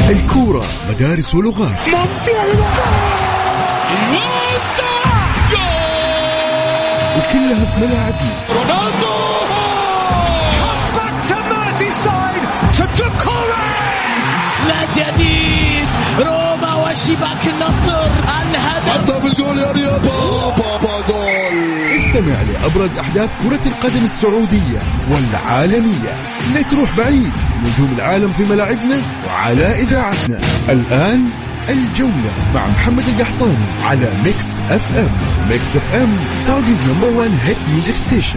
الكورة مدارس ولغات. وكلها في ملاعبنا. رونالدو لا جديد روما وشباك النصر الهدف بالجول يا بابا جول. استمع لأبرز أحداث كرة القدم السعودية والعالمية. لا تروح بعيد، نجوم العالم في ملاعبنا وعلى إذاعتنا. الآن الجولة مع محمد القحطاني على ميكس اف ام. ميكس اف ام سعوديز نمبر 1 هيت ميوزك ستيشن.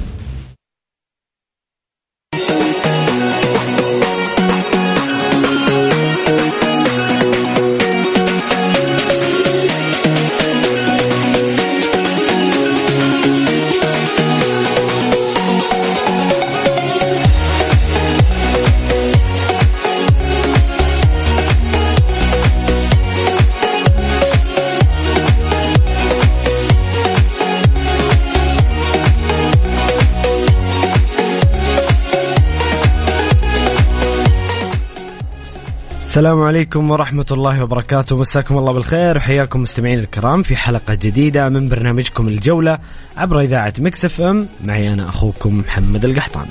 السلام عليكم ورحمة الله وبركاته. مساكم الله بالخير وحياكم مستمعين الكرام في حلقة جديدة من برنامجكم الجولة عبر إذاعة ميكس اف ام. معي أنا أخوكم محمد القحطاني.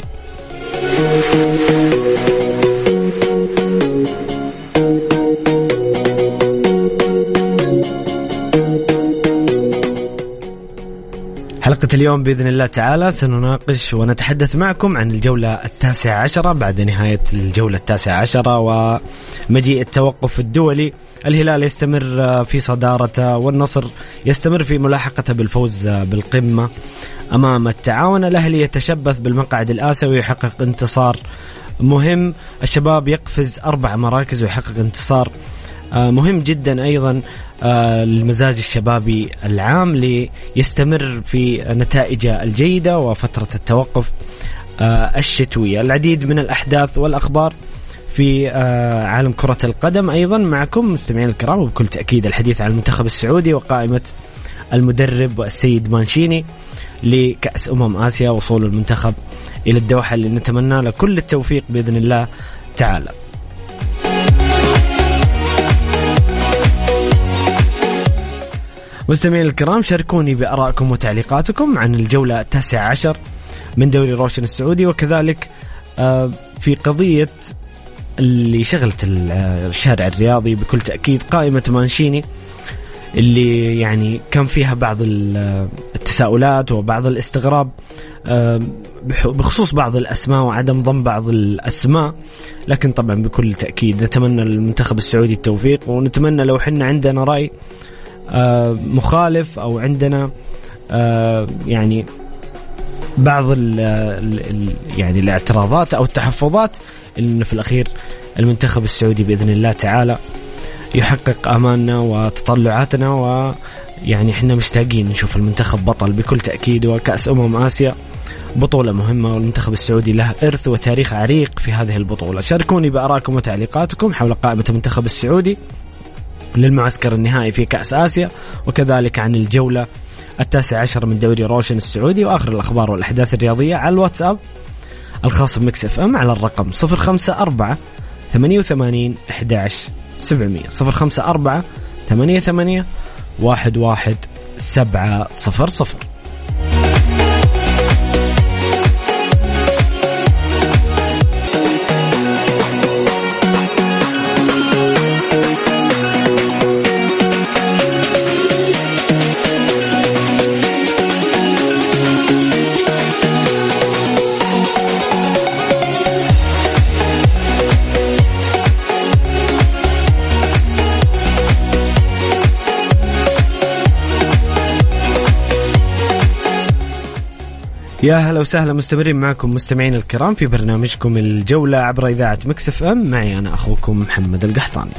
حلقة اليوم بإذن الله تعالى سنناقش ونتحدث معكم عن الجولة 19 بعد نهاية الجولة 19 ومجيء التوقف الدولي. الهلال يستمر في صدارته والنصر يستمر في ملاحقته بالفوز بالقمة أمام التعاون. الأهلي يتشبث بالمقعد الآسيوي ويحقق انتصار مهم. الشباب يقفز 4 مراكز ويحقق انتصار مهم جدا. أيضا المزاج الشبابي العام ليستمر في نتائجه الجيدة وفترة التوقف الشتوية. العديد من الأحداث والأخبار في عالم كرة القدم أيضا معكم مستمعين الكرام، وبكل تأكيد الحديث عن المنتخب السعودي وقائمة المدرب السيد مانشيني لكأس آسيا، وصول المنتخب إلى الدوحة اللي نتمنى له كل التوفيق بإذن الله تعالى. مستمعين الكرام شاركوني بآرائكم وتعليقاتكم عن الجولة 19 من دوري روشن السعودي، وكذلك في قضية اللي شغلت الشارع الرياضي بكل تأكيد قائمة مانشيني اللي يعني كان فيها بعض التساؤلات وبعض الاستغراب بخصوص بعض الأسماء وعدم ضم بعض الأسماء. لكن طبعا بكل تأكيد نتمنى للمنتخب السعودي التوفيق، ونتمنى لو حنا عندنا رأي مخالف أو عندنا يعني بعض يعني الاعتراضات أو التحفظات، إن في الأخير المنتخب السعودي بإذن الله تعالى يحقق آمالنا وتطلعاتنا، ويعني إحنا مشتاقين نشوف المنتخب بطل بكل تأكيد. وكأس آسيا بطولة مهمة، والمنتخب السعودي له إرث وتاريخ عريق في هذه البطولة. شاركوني بآرائكم وتعليقاتكم حول قائمة المنتخب السعودي للمعسكر النهائي في كأس آسيا، وكذلك عن الجولة 19 من دوري روشن السعودي، وآخر الأخبار والأحداث الرياضية على الواتساب الخاص بميكس اف ام على الرقم 054 88 11 700 054 88 11 700. يا هلا وسهلا، مستمرين معكم مستمعين الكرام في برنامجكم الجولة عبر إذاعة ميكس اف ام. معي أنا أخوكم محمد القحطاني.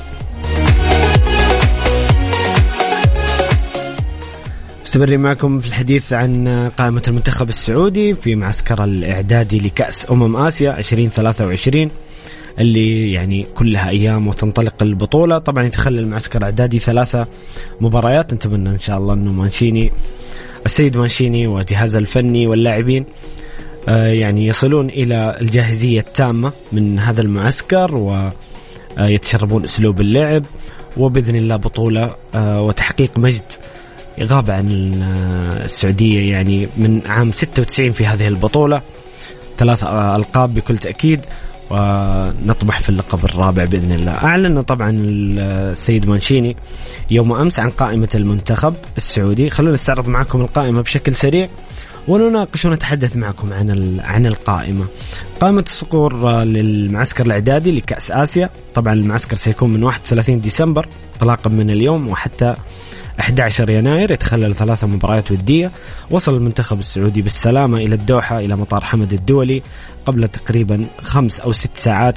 مستمرين معكم في الحديث عن قائمة المنتخب السعودي في معسكر الإعدادي لكأس آسيا 2023 اللي يعني كلها أيام وتنطلق البطولة. طبعا يتخلل المعسكر الإعدادي 3 مباريات. نتمنى إن شاء الله أنه السيد مانشيني وجهازه الفني واللاعبين يعني يصلون إلى الجاهزية التامة من هذا المعسكر، يتشربون أسلوب اللعب، وبإذن الله بطولة وتحقيق مجد غاب عن السعودية يعني من عام 96 في هذه البطولة، 3 ألقاب بكل تأكيد، ونطمح في اللقب الرابع بإذن الله. أعلن طبعا السيد مانشيني يوم أمس عن قائمة المنتخب السعودي. خلونا نستعرض معكم القائمة بشكل سريع ونناقش ونتحدث معكم عن القائمة. قائمة الصقور للمعسكر الإعدادي لكأس آسيا. طبعا المعسكر سيكون من 31 ديسمبر انطلاقا من اليوم وحتى 11 يناير، يتخلل 3 مباريات ودية. وصل المنتخب السعودي بالسلامة إلى الدوحة إلى مطار حمد الدولي قبل تقريبا 5 أو 6 ساعات،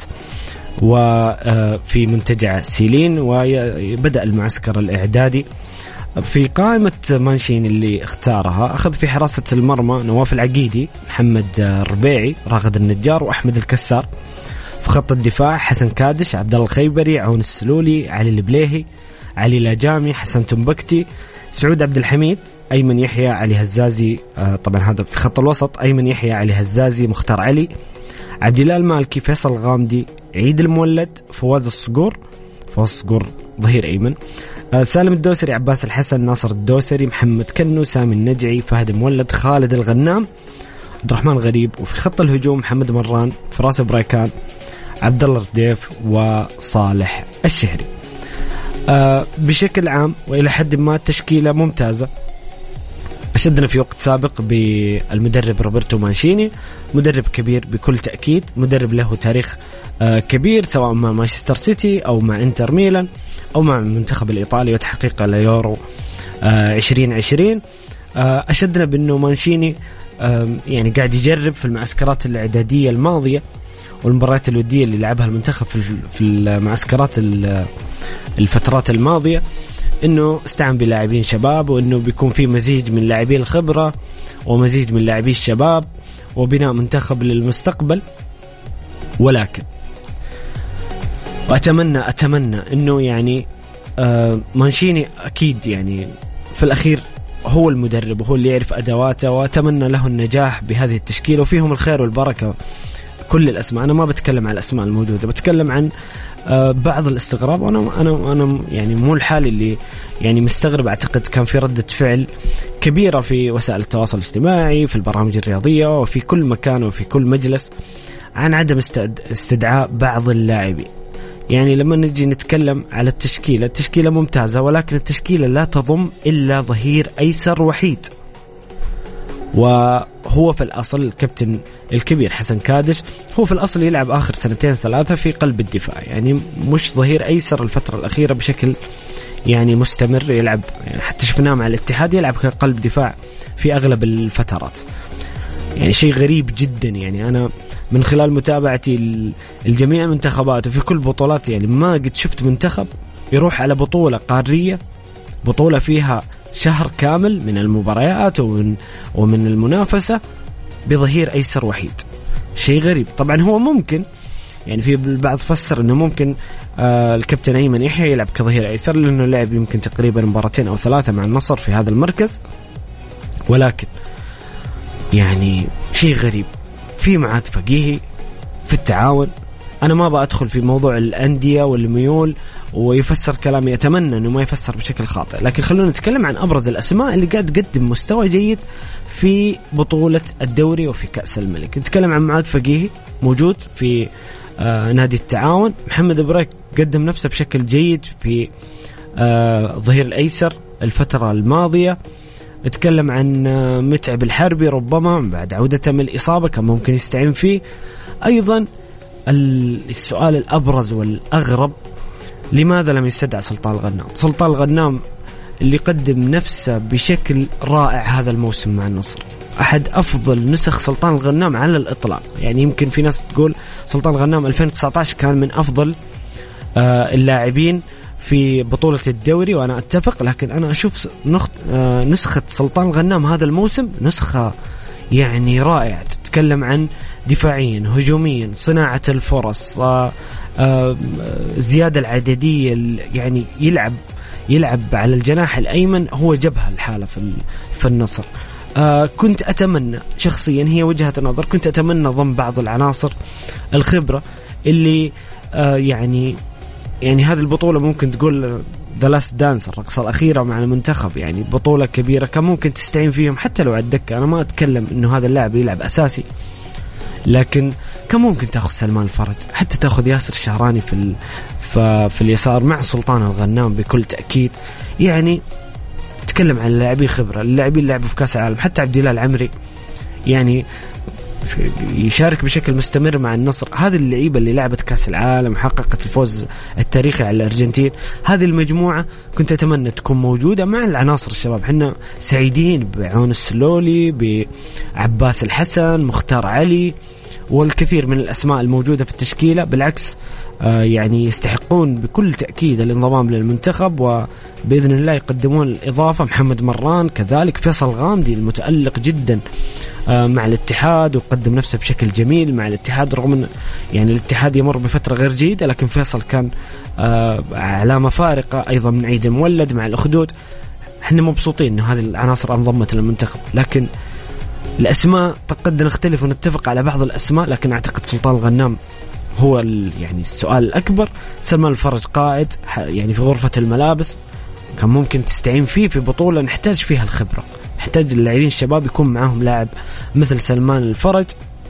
وفي منتجع سيلين، وبدأ المعسكر الإعدادي. في قائمة مانشين اللي اختارها أخذ في حراسة المرمى نواف العقيدي، محمد الربيعي، راغد النجار، وأحمد الكسار. في خط الدفاع حسن كادش، عبد الله الخيبري، عون السلولي، علي البليهي، علي لاجامي، حسن تنبكتي، سعود عبد الحميد، أيمن يحيى، علي هزازي. طبعا هذا في خط الوسط، أيمن يحيى، علي هزازي، مختار علي، عبد الله المالكي، فيصل الغامدي، عيد المولد، فواز الصقور ظهير أيمن، سالم الدوسري، عباس الحسن، ناصر الدوسري، محمد كنو، سامي النجعي، فهد مولد، خالد الغنام، عبد الرحمن غريب. وفي خط الهجوم محمد مران، فراس برايكان، عبد الله الرديف، وصالح الشهري. بشكل عام وإلى حد ما تشكيلة ممتازة. أشدنا في وقت سابق بالمدرب روبرتو مانشيني، مدرب كبير بكل تأكيد، مدرب له تاريخ كبير سواء مع مانشستر سيتي أو مع إنتر ميلان أو مع المنتخب الإيطالي وتحقيق اليورو 2020. أشدنا بأنه مانشيني يعني قاعد يجرب في المعسكرات الإعدادية الماضية والمباريات الودية اللي لعبها المنتخب في المعسكرات الفترات الماضية، إنه استعان بلاعبين شباب، وإنه بيكون في مزيج من لاعبين الخبرة ومزيج من لاعبين الشباب وبناء منتخب للمستقبل. ولكن أتمنى إنه يعني مانشيني أكيد يعني في الأخير هو المدرب وهو اللي يعرف أدواته، وأتمنى له النجاح بهذه التشكيلة وفيهم الخير والبركة. كل الأسماء، أنا ما بتكلم عن الأسماء الموجودة، بتكلم عن بعض الاستغراب. وأنا يعني مو الحال اللي يعني مستغرب. أعتقد كان في ردة فعل كبيرة في وسائل التواصل الاجتماعي، في البرامج الرياضية، وفي كل مكان وفي كل مجلس عن عدم استدعاء بعض اللاعبين. يعني لما نجي نتكلم على التشكيلة ممتازة، ولكن التشكيلة لا تضم إلا ظهير أيسر وحيد، وهو في الأصل الكابتن الكبير حسن كادش هو في الأصل يلعب آخر 2-3 في قلب الدفاع، يعني مش ظهير أيسر الفترة الأخيرة بشكل يعني مستمر، يلعب يعني حتى شفناه مع الاتحاد يلعب كقلب دفاع في أغلب الفترات. يعني شيء غريب جدا. يعني أنا من خلال متابعتي الجميع المنتخبات وفي كل بطولات يعني ما قد شفت منتخب يروح على بطولة قارية، بطولة فيها شهر كامل من المباريات ومن المنافسة، بظهير أيسر وحيد. شيء غريب. طبعا هو ممكن يعني في البعض فسر أنه ممكن الكابتن أيمن يحيى يلعب كظهير أيسر لأنه لعب يمكن تقريبا 2 أو 3 مع النصر في هذا المركز، ولكن يعني شيء غريب. في معاذ فقيهي في التعاون. أنا ما بأدخل في موضوع الأندية والميول ويفسر كلامي، أتمنى أنه ما يفسر بشكل خاطئ، لكن خلونا نتكلم عن أبرز الأسماء اللي قاعد تقدم مستوى جيد في بطولة الدوري وفي كأس الملك. نتكلم عن معاذ فقيهي موجود في نادي التعاون. محمد بريك قدم نفسه بشكل جيد في ظهير الأيسر الفترة الماضية. نتكلم عن متعب الحربي، ربما بعد عودته من الإصابة كان ممكن يستعين فيه. أيضا السؤال الأبرز والأغرب، لماذا لم يستدعى سلطان الغنام؟ سلطان الغنام اللي قدم نفسه بشكل رائع هذا الموسم مع النصر، أحد أفضل نسخ سلطان الغنام على الإطلاق. يعني يمكن في ناس تقول سلطان الغنام 2019 كان من أفضل اللاعبين في بطولة الدوري، وأنا أتفق، لكن أنا أشوف نسخة سلطان الغنام هذا الموسم نسخة يعني رائعة. تتكلم عن دفاعيا، هجوميا، صناعة الفرص، زيادة العددية، يعني يلعب على الجناح الأيمن، هو جبهة الحالة في النصر. كنت أتمنى شخصيا، هي وجهة نظر، كنت أتمنى ضم بعض العناصر الخبرة اللي يعني يعني هذه البطولة ممكن تقول The Last Dance، الرقصة الأخيرة مع المنتخب، يعني بطولة كبيرة كان ممكن تستعين فيهم حتى لو على الدكة. أنا ما أتكلم إنه هذا اللاعب يلعب أساسي، لكن كان ممكن تأخذ سلمان الفرج، حتى تأخذ ياسر الشهراني في اليسار مع سلطان الغنام بكل تأكيد. يعني تكلم عن لاعبي خبرة، اللاعبين اللي لعبوا في كأس العالم، حتى عبد الله العمري يعني يشارك بشكل مستمر مع النصر. هذه اللعيبة اللي لعبت كأس العالم حققت الفوز التاريخي على الأرجنتين، هذه المجموعة كنت أتمنى تكون موجودة مع العناصر الشباب. حنا سعيدين بعون السلولي، بعباس الحسن، مختار علي، والكثير من الأسماء الموجودة في التشكيلة. بالعكس يعني يستحقون بكل تأكيد الانضمام للمنتخب، وبإذن الله يقدمون الإضافة. محمد مران كذلك، فيصل غامدي المتألق جدا مع الاتحاد وقدم نفسه بشكل جميل مع الاتحاد، رغم أن يعني الاتحاد يمر بفترة غير جيدة، لكن فيصل كان علامة فارقة. أيضا من عيد مولد مع الأخدود. احنا مبسوطين أن هذه العناصر انضمت للمنتخب، لكن الأسماء قد نختلف ونتفق على بعض الأسماء، لكن أعتقد سلطان الغنام هو يعني السؤال الأكبر. سلمان الفرج قائد يعني في غرفة الملابس، كان ممكن تستعين فيه في بطولة نحتاج فيها الخبرة، نحتاج اللاعبين الشباب يكون معهم لاعب مثل سلمان الفرج.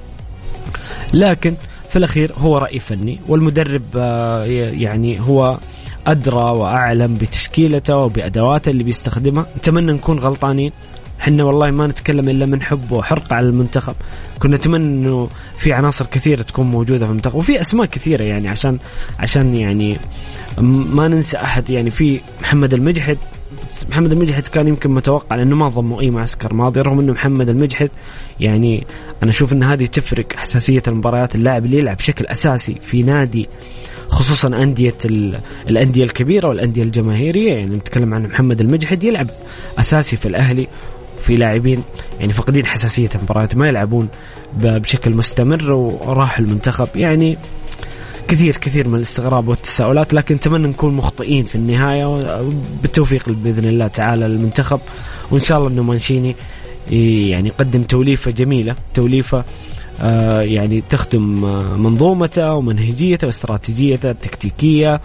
لكن في الأخير هو رأي فني، والمدرب يعني هو أدرى وأعلم بتشكيلته وبأدواته اللي بيستخدمها. نتمنى نكون غلطانين، حنا والله ما نتكلم إلا من حب وحرق على المنتخب. كنا نتمنى إنه في عناصر كثيرة تكون موجودة في المنتخب، وفي أسماء كثيرة يعني عشان يعني ما ننسى أحد. يعني في محمد المجحد كان يمكن متوقع لأنه ما ضموا أي معسكر ماضي، رغم أنه محمد المجحد يعني أنا أشوف أن هذه تفرق حساسية المباريات. اللاعب اللي يلعب بشكل أساسي في نادي، خصوصا الأندية الكبيرة والأندية الجماهيرية، يعني نتكلم عن محمد المجحد يلعب أساسي في الأهلي. في لاعبين يعني فقدين حساسية المباريات ما يلعبون بشكل مستمر وراح المنتخب. يعني كثير من الاستغراب والتساؤلات، لكن نتمنى نكون مخطئين في النهاية، بالتوفيق بإذن الله تعالى للمنتخب. وإن شاء الله إنه مانشيني يعني يقدم توليفة جميلة، توليفة يعني تخدم منظومته ومنهجيته واستراتيجيته التكتيكية،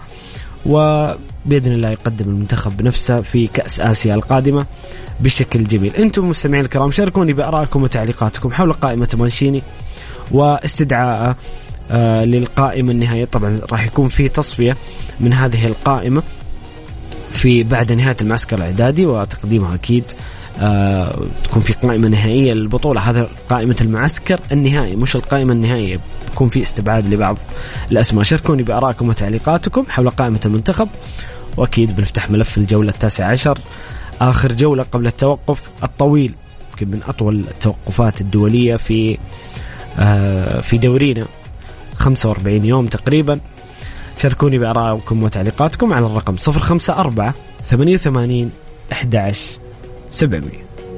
وبإذن الله يقدم المنتخب بنفسه في كأس آسيا القادمة بشكل جميل. أنتم مستمعين الكرام شاركوني بآرائكم وتعليقاتكم حول قائمة مانشيني واستدعاء للقائمة النهائية. طبعا راح يكون في تصفية من هذه القائمة في بعد نهاية المعسكر الإعدادي وتقديمها أكيد تكون في قائمة نهائية للبطولة. هذا قائمة المعسكر النهائي مش القائمة النهائية، يكون في استبعاد لبعض الأسماء. شاركوني بآرائكم وتعليقاتكم حول قائمة المنتخب، وأكيد بنفتح ملف الجولة 19، آخر جولة قبل التوقف الطويل، يمكن من أطول التوقفات الدولية في دورينا 45 يوم تقريبا. شاركوني بآرائكم وتعليقاتكم على الرقم 054 88 11 700.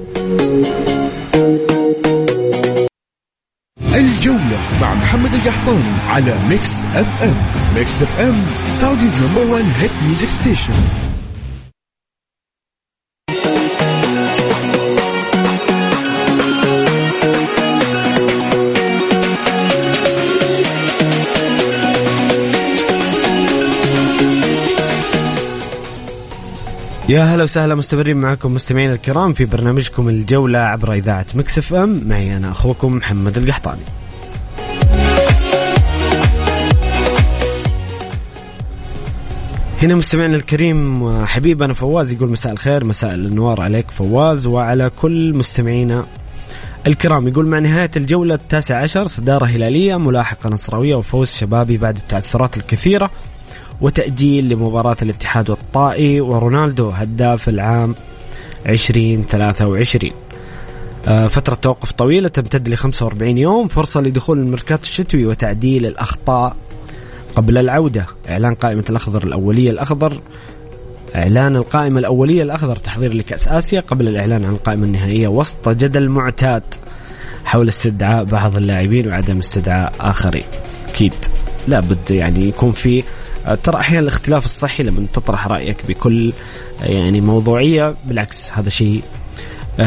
الجولة مع محمد القحطاني على ميكس اف ام. ميكس اف ام سعوديز نمبر 1 هيت ميوزك ستيشن. يا هلا وسهلا، مستمرين معكم مستمعين الكرام في برنامجكم الجولة عبر إذاعة ميكس اف ام. معي أنا أخوكم محمد القحطاني. هنا مستمعنا الكريم حبيبنا فواز يقول مساء الخير، مساء النوار عليك فواز وعلى كل مستمعينا الكرام. يقول مع نهاية الجولة 19 صدارة هلالية، ملاحقة نصراوية، وفوز شبابي بعد التعثرات الكثيرة، وتأجيل لمباراة الاتحاد والطائي، ورونالدو هداف العام 2023. فترة توقف طويلة تمتد ل 45 يوم، فرصة لدخول الميركاتو الشتوي وتعديل الأخطاء قبل العودة. إعلان قائمة الأخضر الأولية الأخضر، إعلان القائمة الأولية الأخضر تحضير لكأس آسيا قبل الإعلان عن القائمة النهائية، وسط جدل معتاد حول استدعاء بعض اللاعبين وعدم استدعاء آخرين. أكيد لابد يعني يكون في ترى أحيانا الاختلاف الصحي لما تطرح رأيك بكل يعني موضوعية، بالعكس هذا شيء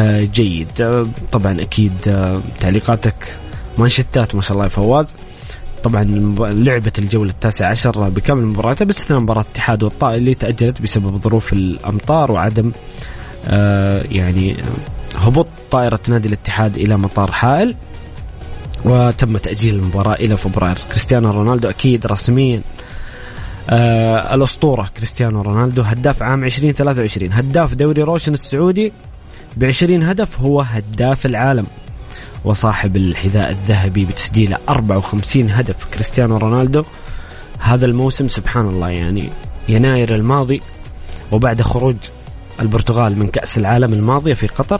جيد. طبعا أكيد تعليقاتك مانشتات ما شاء الله يا فواز، طبعا لعبة الجولة 19 بكامل مبارياتها باستثناء مباراة الاتحاد والطائي اللي تأجلت بسبب ظروف الأمطار وعدم يعني هبوط طائرة نادي الاتحاد إلى مطار حائل، وتم تأجيل المباراة إلى فبراير. كريستيانو رونالدو أكيد رسميا الأسطورة كريستيانو رونالدو هداف عام 2023، هداف دوري روشن السعودي ب20 هدف، هو هداف العالم وصاحب الحذاء الذهبي بتسجيله 54 هدف. كريستيانو رونالدو هذا الموسم سبحان الله يعني يناير الماضي وبعد خروج البرتغال من كأس العالم الماضية في قطر،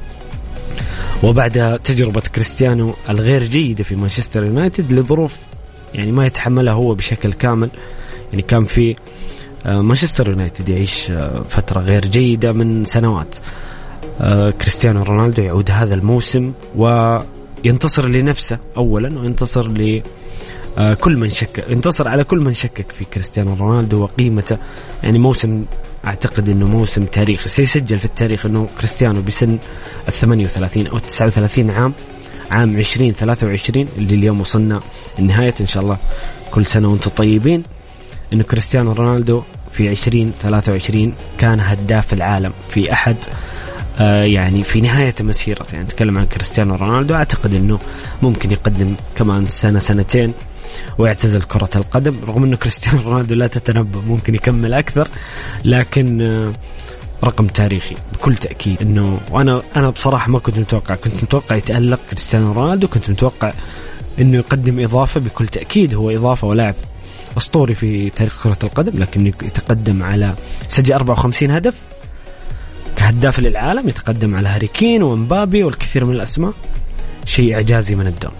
وبعد تجربة كريستيانو الغير جيدة في مانشستر يونايتد لظروف يعني ما يتحملها هو بشكل كامل، يعني كان في مانشستر يونايتد يعيش فترة غير جيدة من سنوات. كريستيانو رونالدو يعود هذا الموسم وينتصر لنفسه أولا، وينتصر لكل من شك، ينتصر على كل من شكك في كريستيانو رونالدو وقيمته. يعني موسم أعتقد أنه موسم تاريخي، سيسجل في التاريخ أنه كريستيانو بسن 38 أو 39 عام 2023 اللي اليوم وصلنا النهاية إن شاء الله، كل سنة وانتم طيبين، أنه كريستيانو رونالدو في 2023 كان هداف العالم في أحد يعني في نهاية مسيرته. يعني نتكلم عن كريستيانو رونالدو، أعتقد أنه ممكن يقدم كمان سنة سنتين ويعتزل كرة القدم، رغم أنه كريستيانو رونالدو لا تتنبأ ممكن يكمل أكثر، لكن رقم تاريخي بكل تأكيد. أنه أنا بصراحة ما كنت متوقع يتألق كريستيانو رونالدو، كنت متوقع أنه يقدم إضافة، بكل تأكيد هو إضافة ولاعب أسطوري في تاريخ كرة القدم، لكن يتقدم على سجل 54 هدف كهداف للعالم، يتقدم على هاري كين ومبابي والكثير من الأسماء، شيء إعجازي من الدوم.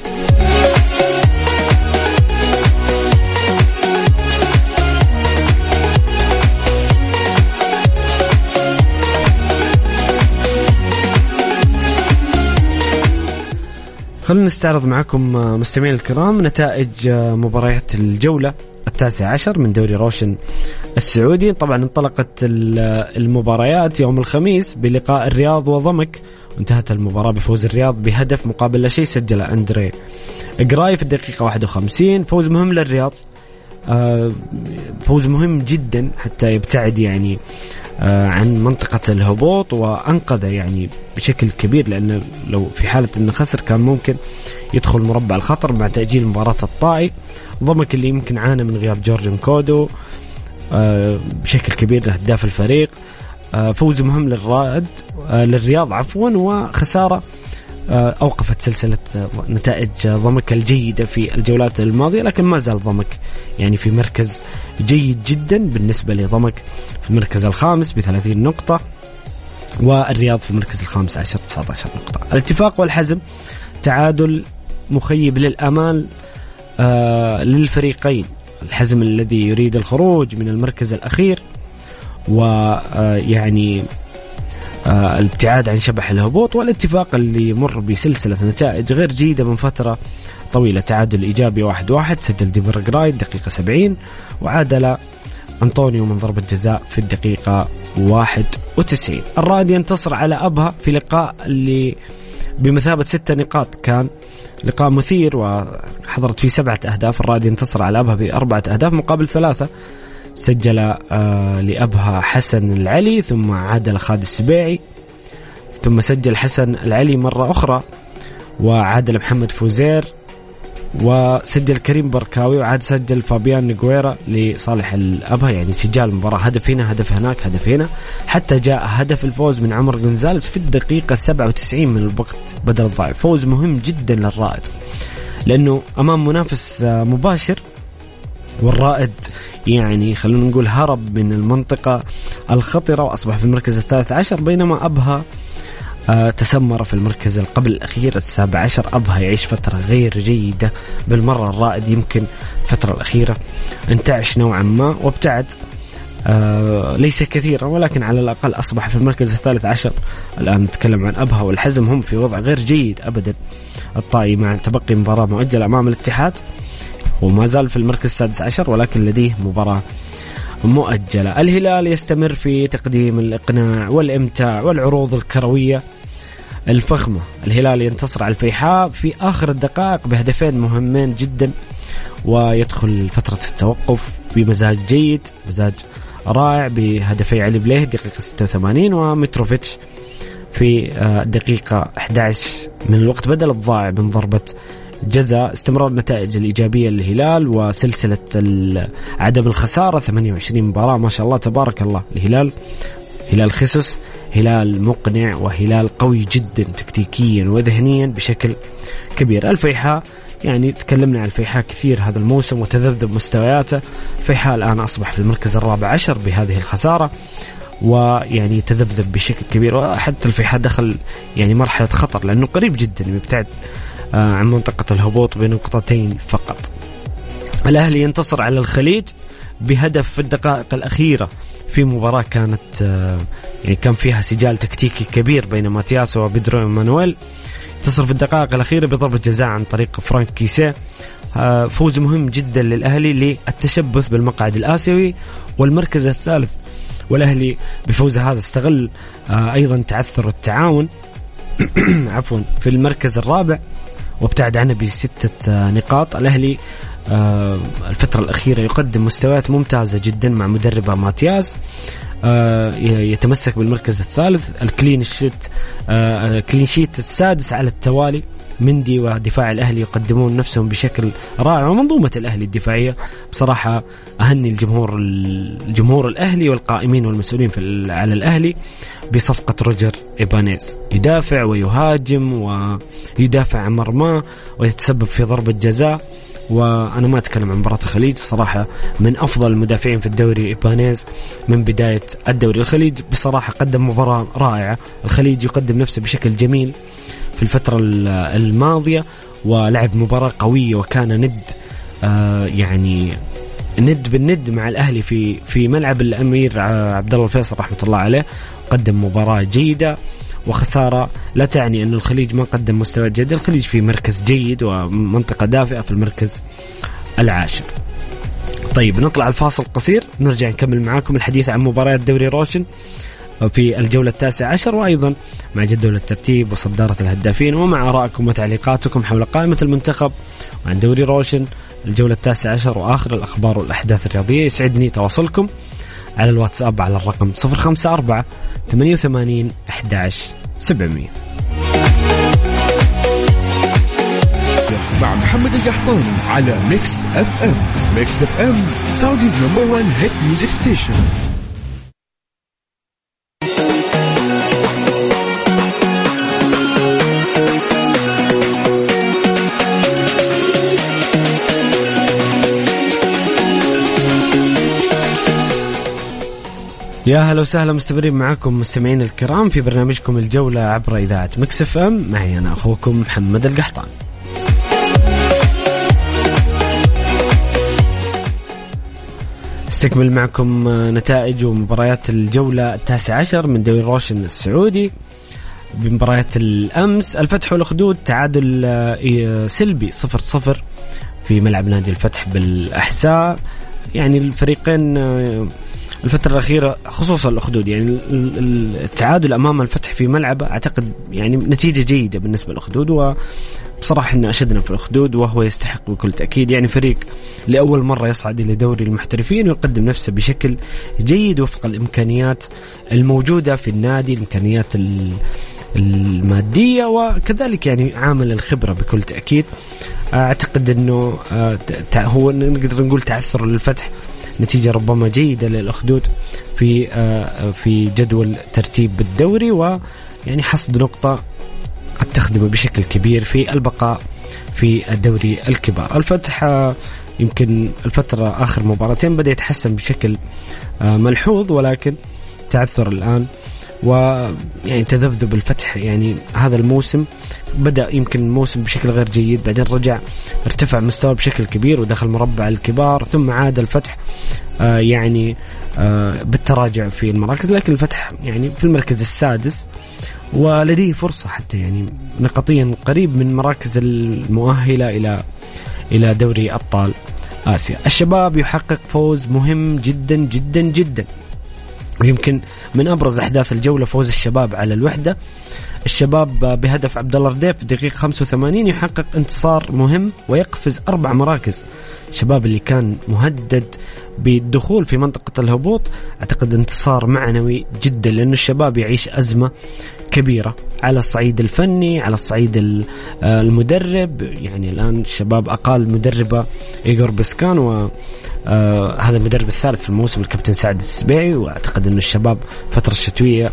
خلونا نستعرض معكم مستمعين الكرام نتائج مباريات الجولة 19 من دوري روشن السعودي. طبعا انطلقت المباريات يوم الخميس بلقاء الرياض وضمك، وانتهت المباراة بفوز الرياض بهدف مقابل لا شيء، سجل أندري إجراي في الدقيقة 51. فوز مهم للرياض، فوز مهم جدا حتى يبتعد يعني عن منطقة الهبوط، وأنقذ يعني بشكل كبير، لأنه لو في حالة أنه خسر كان ممكن يدخل مربع الخطر مع تأجيل مباراة الطائي. ضمك اللي يمكن عانى من غياب جورج نكودو بشكل كبير لهداف الفريق. فوز مهم للرياض عفوا، وخسارة أوقفت سلسلة نتائج ضمك الجيدة في الجولات الماضية، لكن ما زال ضمك يعني في مركز جيد جدا بالنسبة لضمك في المركز الخامس ب30 نقطة، والرياض في المركز الخامس 19 نقطة. الاتفاق والحزم تعادل مخيب للأمال للفريقين، الحزم الذي يريد الخروج من المركز الأخير ويعني الابتعاد عن شبح الهبوط، والاتفاق اللي يمر بسلسلة نتائج غير جيدة من فترة طويلة. تعادل إيجابي 1-1 سجل ديمر جراي الدقيقة 70، وعادل أنطونيو من ضربة جزاء في الدقيقة 91. الرائد ينتصر على أبها في لقاء اللي بمثابة 6 نقاط، كان لقاء مثير وحضرت فيه 7 أهداف. الرائد ينتصر على أبها ب4 أهداف مقابل 3، سجل لأبها حسن العلي، ثم عادل خالد السبيعي، ثم سجل حسن العلي مرة أخرى، وعادل محمد فوزير، وسجل كريم بركاوي، وعاد سجل فابيان نيغويرا لصالح الأبها. يعني سجال المباراة هدف هنا هدف هناك هدف هنا، حتى جاء هدف الفوز من عمر غونزاليز في الدقيقة 97 من الوقت بدل الضائع. فوز مهم جدا للرائد لأنه أمام منافس مباشر، والرائد يعني خلونا نقول هرب من المنطقة الخطرة وأصبح في المركز 13، بينما أبها تسمر في المركز قبل الأخير 17. أبها يعيش فترة غير جيدة بالمرة. الرائد يمكن الفترة الأخيرة انتعش نوعا ما وابتعد، ليس كثيرا ولكن على الأقل أصبح في المركز 13. الآن نتكلم عن أبها والحزم، هم في وضع غير جيد أبدا. الطائي مع تبقي مباراة مؤجلة أمام الاتحاد وما زال في المركز 16 ولكن لديه مباراة مؤجلة. الهلال يستمر في تقديم الإقناع والإمتاع والعروض الكروية الفخمة. الهلال ينتصر على الفيحاء في آخر الدقائق بهدفين مهمين جدا، ويدخل فترة التوقف بمزاج جيد، مزاج رائع، بهدفي علي بليه دقيقة 86 ومتروفيتش في دقيقة 11 من الوقت بدل الضائع من ضربة جزاء. استمرار النتائج الإيجابية للهلال وسلسلة عدم الخسارة، 28 مباراة ما شاء الله تبارك الله. الهلال هلال خيسوس هلال مقنع وهلال قوي جدا تكتيكيا وذهنيا بشكل كبير. الفيحاء يعني تكلمنا عن الفيحاء كثير هذا الموسم وتذبذب مستوياته. الفيحاء الآن أصبح في المركز 14 بهذه الخسارة، ويعني تذبذب بشكل كبير، وحتى الفيحاء دخل يعني مرحلة خطر لأنه قريب جدا يبتعد عن منطقة الهبوط بنقطتين فقط. الأهلي ينتصر على الخليج بهدف في الدقائق الأخيرة في مباراة كانت يعني كان فيها سجال تكتيكي كبير بين ماتياس وبيدرو مانويل. انتصر في الدقائق الأخيرة بضربة جزاء عن طريق فرانك كيسيه. فوز مهم جدا للأهلي للتشبث بالمقعد الآسيوي والمركز الثالث. والأهلي بفوز هذا استغل أيضا تعثر التعاون عفوا في المركز الرابع وابتعد عنه ب6 نقاط. الأهلي الفترة الأخيرة يقدم مستويات ممتازة جدا مع مدربه ماتياس، يتمسك بالمركز الثالث. الكلين شيت السادس على التوالي. مندي ودفاع الأهلي يقدمون نفسهم بشكل رائع، ومنظومة الأهلي الدفاعية بصراحة أهني الجمهور الأهلي والقائمين والمسؤولين على الأهلي بصفقة روجر إيبانيز. يدافع ويهاجم ويدافع عن مرماه ويتسبب في ضربة جزاء. وأنا ما أتكلم عن مباراة الخليج، صراحة من أفضل المدافعين في الدوري إيبانيز من بداية الدوري. الخليج بصراحة قدم مباراة رائعة. الخليج يقدم نفسه بشكل جميل في الفترة الماضية ولعب مباراة قوية، وكان يعني ند بالند مع الأهلي في ملعب الأمير عبد الله الفيصل رحمة الله عليه. قدم مباراة جيدة، وخسارة لا تعني أن الخليج ما قدم مستوى جيد. الخليج في مركز جيد ومنطقة دافئة في المركز 10. طيب نطلع الفاصل قصير، نرجع نكمل معاكم الحديث عن مباريات دوري روشن في الجولة 19، وأيضا مع جدول الترتيب وصدارة الهدافين، ومع آرائكم وتعليقاتكم حول قائمة المنتخب وعن دوري روشن الجولة 19 وآخر الأخبار والأحداث الرياضية. يسعدني تواصلكم على الواتساب على الرقم 054 88 11 700. مع محمد القحطاني على ميكس اف ام. ميكس اف ام سعوديز نمبر 1 هيت ميوزك ستيشن. يا هلا وسهلا، مستمرين معكم مستمعين الكرام في برنامجكم الجولة عبر إذاعة ميكس اف ام. معي أنا أخوكم محمد القحطان. استكمل معكم نتائج ومباريات الجولة 19 من دوري روشن السعودي. بمباريات الأمس الفتح والأخدود تعادل سلبي 0-0 في ملعب نادي الفتح بالأحساء. يعني الفريقين الفترة الأخيرة خصوصا الأخدود يعني التعادل أمام الفتح في ملعبه أعتقد يعني نتيجة جيدة بالنسبة للأخدود، وبصراحة إحنا أشدنا في الأخدود وهو يستحق بكل تأكيد. يعني فريق لأول مرة يصعد إلى دوري المحترفين ويقدم نفسه بشكل جيد وفق الإمكانيات الموجودة في النادي، الإمكانيات المادية وكذلك يعني عامل الخبرة بكل تأكيد. أعتقد أنه هو نقدر نقول تعثر للفتح نتيجة ربما جيدة للأخدود في جدول ترتيب الدوري، ويعني حصد نقطة قد تخدمه بشكل كبير في البقاء في الدوري الكبار. الفتح يمكن الفترة آخر مباراتين بدأ يتحسن بشكل ملحوظ، ولكن تعثر الآن ويعني تذبذب الفتح. يعني هذا الموسم بدأ يمكن الموسم بشكل غير جيد، بعدين رجع ارتفع مستوى بشكل كبير ودخل مربع الكبار، ثم عاد الفتح يعني بالتراجع في المراكز. لكن الفتح يعني في المركز السادس ولديه فرصة حتى يعني نقطيا قريب من مراكز المؤهلة إلى دوري أبطال آسيا. الشباب يحقق فوز مهم جدا جدا جدا، ويمكن من أبرز أحداث الجولة فوز الشباب على الوحدة. الشباب بهدف عبد الله رديف في دقيقة 85 يحقق انتصار مهم ويقفز 4 مراكز. الشباب اللي كان مهدد بالدخول في منطقة الهبوط، أعتقد انتصار معنوي جدا، لأن الشباب يعيش أزمة كبيرة على الصعيد الفني، على الصعيد المدرب. يعني الآن الشباب أقال مدربة إيغور بسكان، وهذا المدرب الثالث في الموسم الكابتن سعد السبيعي. وأعتقد أن الشباب فترة الشتوية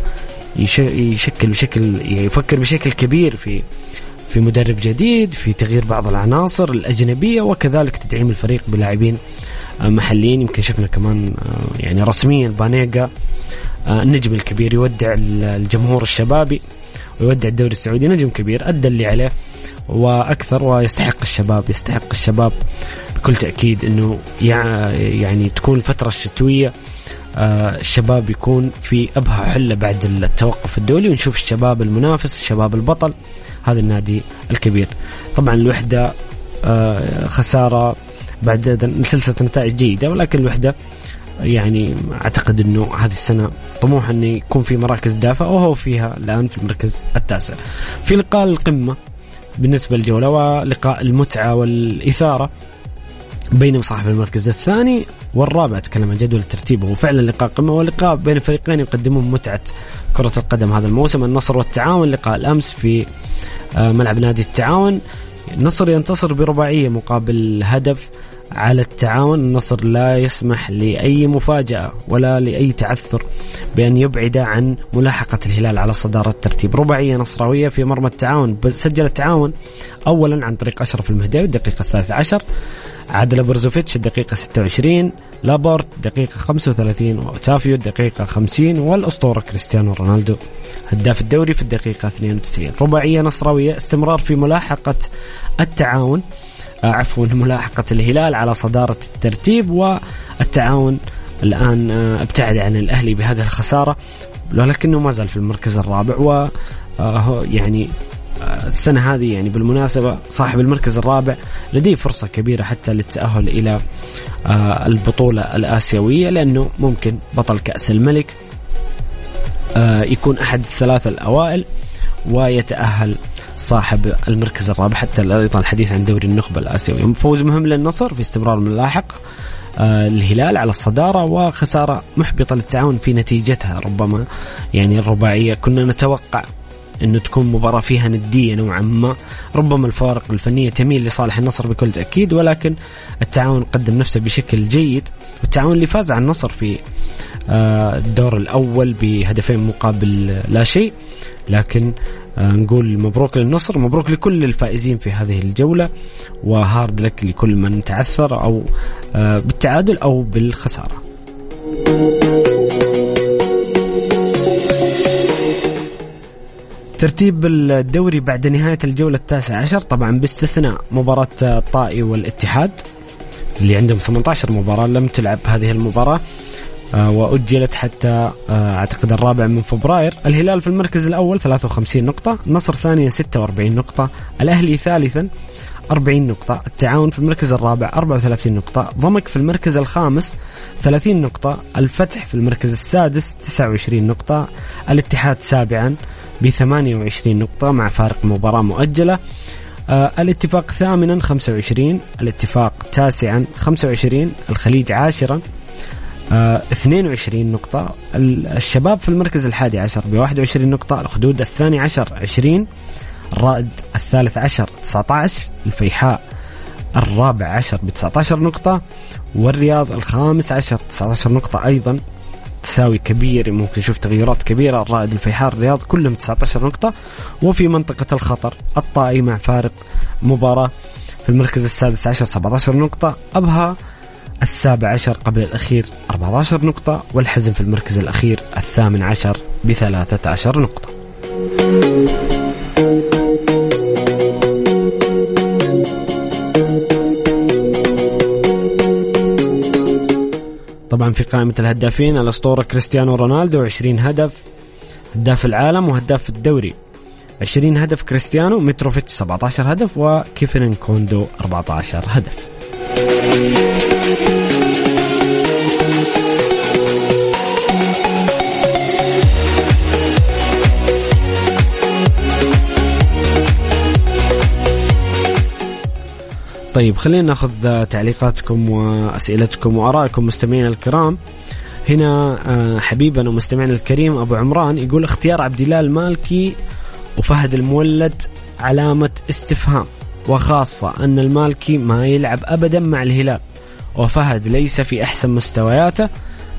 يفكر بشكل كبير في مدرب جديد، في تغيير بعض العناصر الأجنبية، وكذلك تدعيم الفريق بلاعبين محليين. يمكن شفنا كمان يعني رسميا بانيجا النجم الكبير يودع الجمهور الشبابي ويودع الدوري السعودي. نجم كبير أدى اللي عليه وأكثر، ويستحق الشباب بكل تأكيد أنه يعني تكون الفترة الشتوية الشباب يكون في أبهى حلة بعد التوقف الدولي، ونشوف الشباب المنافس، الشباب البطل، هذا النادي الكبير. طبعا الوحدة خسارة بعد سلسلة نتائج جيدة، ولكن الوحدة يعني أعتقد أنه هذه السنة طموح أن يكون في مراكز دافئة، وهو فيها الآن في المركز التاسع. في لقاء القمة بالنسبة للجولة ولقاء المتعة والإثارة بين صاحب المركز الثاني والرابع، أتكلم عن جدول الترتيب، هو فعلا لقاء قمة ولقاء بين فريقين يقدمون متعة كرة القدم هذا الموسم. النصر والتعاون، لقاء الأمس في ملعب نادي التعاون، النصر ينتصر برباعية مقابل هدف على التعاون. النصر لا يسمح لأي مفاجأة ولا لأي تعثر بأن يبعد عن ملاحقة الهلال على صدارة الترتيب. رباعية نصراوية في مرمى التعاون، سجل التعاون أولا عن طريق أشرف المهداوي الدقيقة 13، عادل برزوفيتش الدقيقة 26، لابورت دقيقة 35، وأوتافيو الدقيقة 50، والأسطورة كريستيانو رونالدو هداف الدوري في الدقيقة 92. رباعية نصراوية، استمرار في ملاحقة التعاون ملاحقة الهلال على صدارة الترتيب، والتعاون الآن ابتعد عن الأهلي بهذه الخسارة، ولكنه ما زال في المركز الرابع. و يعني السنة هذه يعني بالمناسبة صاحب المركز الرابع لديه فرصة كبيرة حتى للتأهل إلى البطولة الآسيوية، لأنه ممكن بطل كأس الملك يكون أحد الثلاثة الأوائل ويتأهل صاحب المركز الرابع. حتى أيضا الحديث عن دوري النخبة الآسيوي، فوز مهم للنصر في استمرار ملاحق الهلال على الصدارة، وخسارة محبطة للتعاون في نتيجتها. ربما يعني الرباعية كنا نتوقع أنه تكون مباراة فيها ندية نوعا ما، ربما الفارق الفنية تميل لصالح النصر بكل تأكيد، ولكن التعاون قدم نفسه بشكل جيد. والتعاون اللي فاز على النصر في الدور الأول بهدفين مقابل لا شيء، لكن نقول مبروك للنصر، مبروك لكل الفائزين في هذه الجولة، وهارد لك لكل من تعثر أو بالتعادل أو بالخسارة. ترتيب الدوري بعد نهاية الجولة 19 طبعا باستثناء مباراة الطائي والاتحاد اللي عندهم 18 مباراة لم تلعب هذه المباراة وأجلت حتى أعتقد 4 فبراير. الهلال في المركز الأول 53 نقطة، النصر ثانيا 46 نقطة، الأهلي ثالثا 40 نقطة، التعاون في المركز الرابع 34 نقطة، ضمك في المركز الخامس 30 نقطة، الفتح في المركز السادس 29 نقطة، الاتحاد سابعا ب28 نقطة مع فارق مباراة مؤجلة، الاتفاق ثامنا 25، الاتفاق تاسعا 25، الخليج عاشرا 22 نقطة، الشباب في المركز 11 ب21 نقطة، الخدود 12 20، الرائد 13 19، الفيحاء 14 ب19 نقطة، والرياض 15 19 نقطة أيضا تساوي كبير، ممكن نشوف تغيرات كبيرة. الرائد الفيحاء الرياض كلهم 19 نقطة. وفي منطقة الخطر الطائي مع فارق مباراة في المركز السادس عشر 17 نقطة، أبها 17 قبل الأخير 14 نقطة، والحزم في المركز الأخير 18 ب13 نقطة. طبعا في قائمة الهدافين الأسطورة كريستيانو رونالدو 20 هدف، هداف العالم وهداف الدوري 20 هدف كريستيانو، متروفيتش 17 هدف، وكيفن كوندو 14 هدف. طيب خلينا ناخذ تعليقاتكم وأسئلتكم وآرائكم مستمعين الكرام. هنا حبيبنا ومستمعنا الكريم أبو عمران يقول اختيار عبد الله المالكي وفهد المولد علامة استفهام، وخاصة أن المالكي ما يلعب أبدا مع الهلال وفهد ليس في أحسن مستوياته.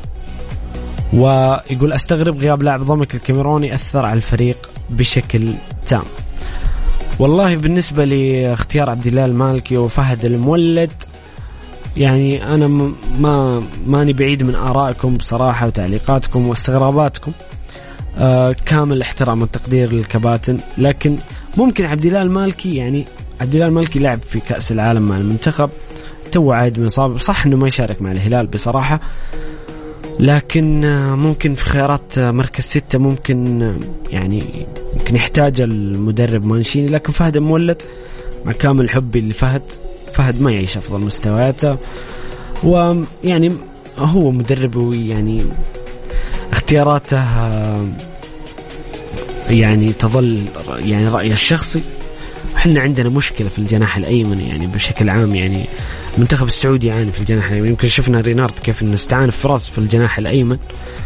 ويقول أستغرب غياب لاعب ضمك الكاميروني أثر على الفريق بشكل تام. والله بالنسبة لاختيار عبد الله المالكي وفهد المولد يعني أنا ماني بعيد من آرائكم بصراحة وتعليقاتكم واستغراباتكم، كامل احترام والتقدير للكباتن، لكن ممكن عبد الله المالكي يعني عبد الله المالكي لعب في كأس العالم مع المنتخب، تو عايد من إصابة، صح إنه ما يشارك مع الهلال بصراحة، لكن ممكن في خيارات مركز 6 ممكن يعني ممكن يحتاج المدرب مانشيني. لكن فهد المولد مع كامل حبي لفهد، فهد ما يعيش أفضل مستوياته، ويعني هو مدرب ويعني اختياراته يعني تظل يعني رأيي الشخصي. احنا عندنا مشكلة في الجناح الأيمن يعني بشكل عام، يعني المنتخب السعودي يعاني في الجناح الأيمن، يمكن شفنا رينارد كيف انه استعان في فراس في الجناح الأيمن،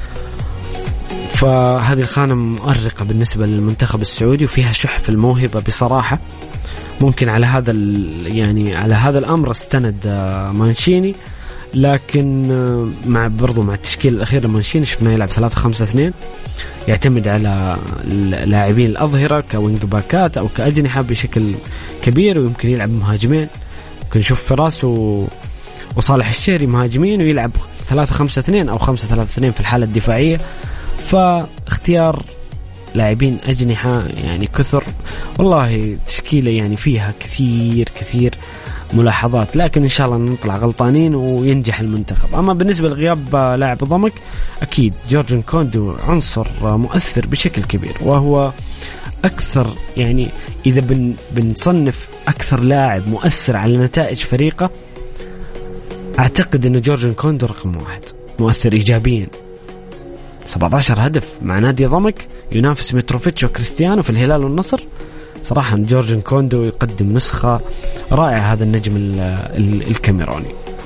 فهذه الخانة مؤرقة بالنسبة للمنتخب السعودي وفيها شح في الموهبة بصراحة. ممكن على هذا يعني على هذا الأمر استند مانشيني، لكن مع برضو مع التشكيل الأخير مانشيني شفنا يلعب 3-5-2، يعتمد على لاعبين الأظهرة كوينج باكات أو كأجنحة بشكل كبير، ويمكن يلعب مهاجمين، يمكن نشوف فراس وصالح الشهري مهاجمين ويلعب 3-5-2 أو 5-3-2 في الحالة الدفاعية. فاختيار لاعبين أجنحة يعني كثر، والله تشكيلة يعني فيها كثير ملاحظات، لكن إن شاء الله نطلع غلطانين وينجح المنتخب. أما بالنسبة لغياب لاعب ضمك، أكيد جورجن كوندو عنصر مؤثر بشكل كبير، وهو أكثر يعني إذا بنصنف أكثر لاعب مؤثر على نتائج فريقه، أعتقد أن جورجن كوندو رقم 1 مؤثر إيجابيا. 17 هدف مع نادي ضمك، ينافس متروفيتش وكريستيانو في الهلال والنصر. صراحة جورجن كوندو يقدم نسخة رائعة هذا النجم الكاميروني.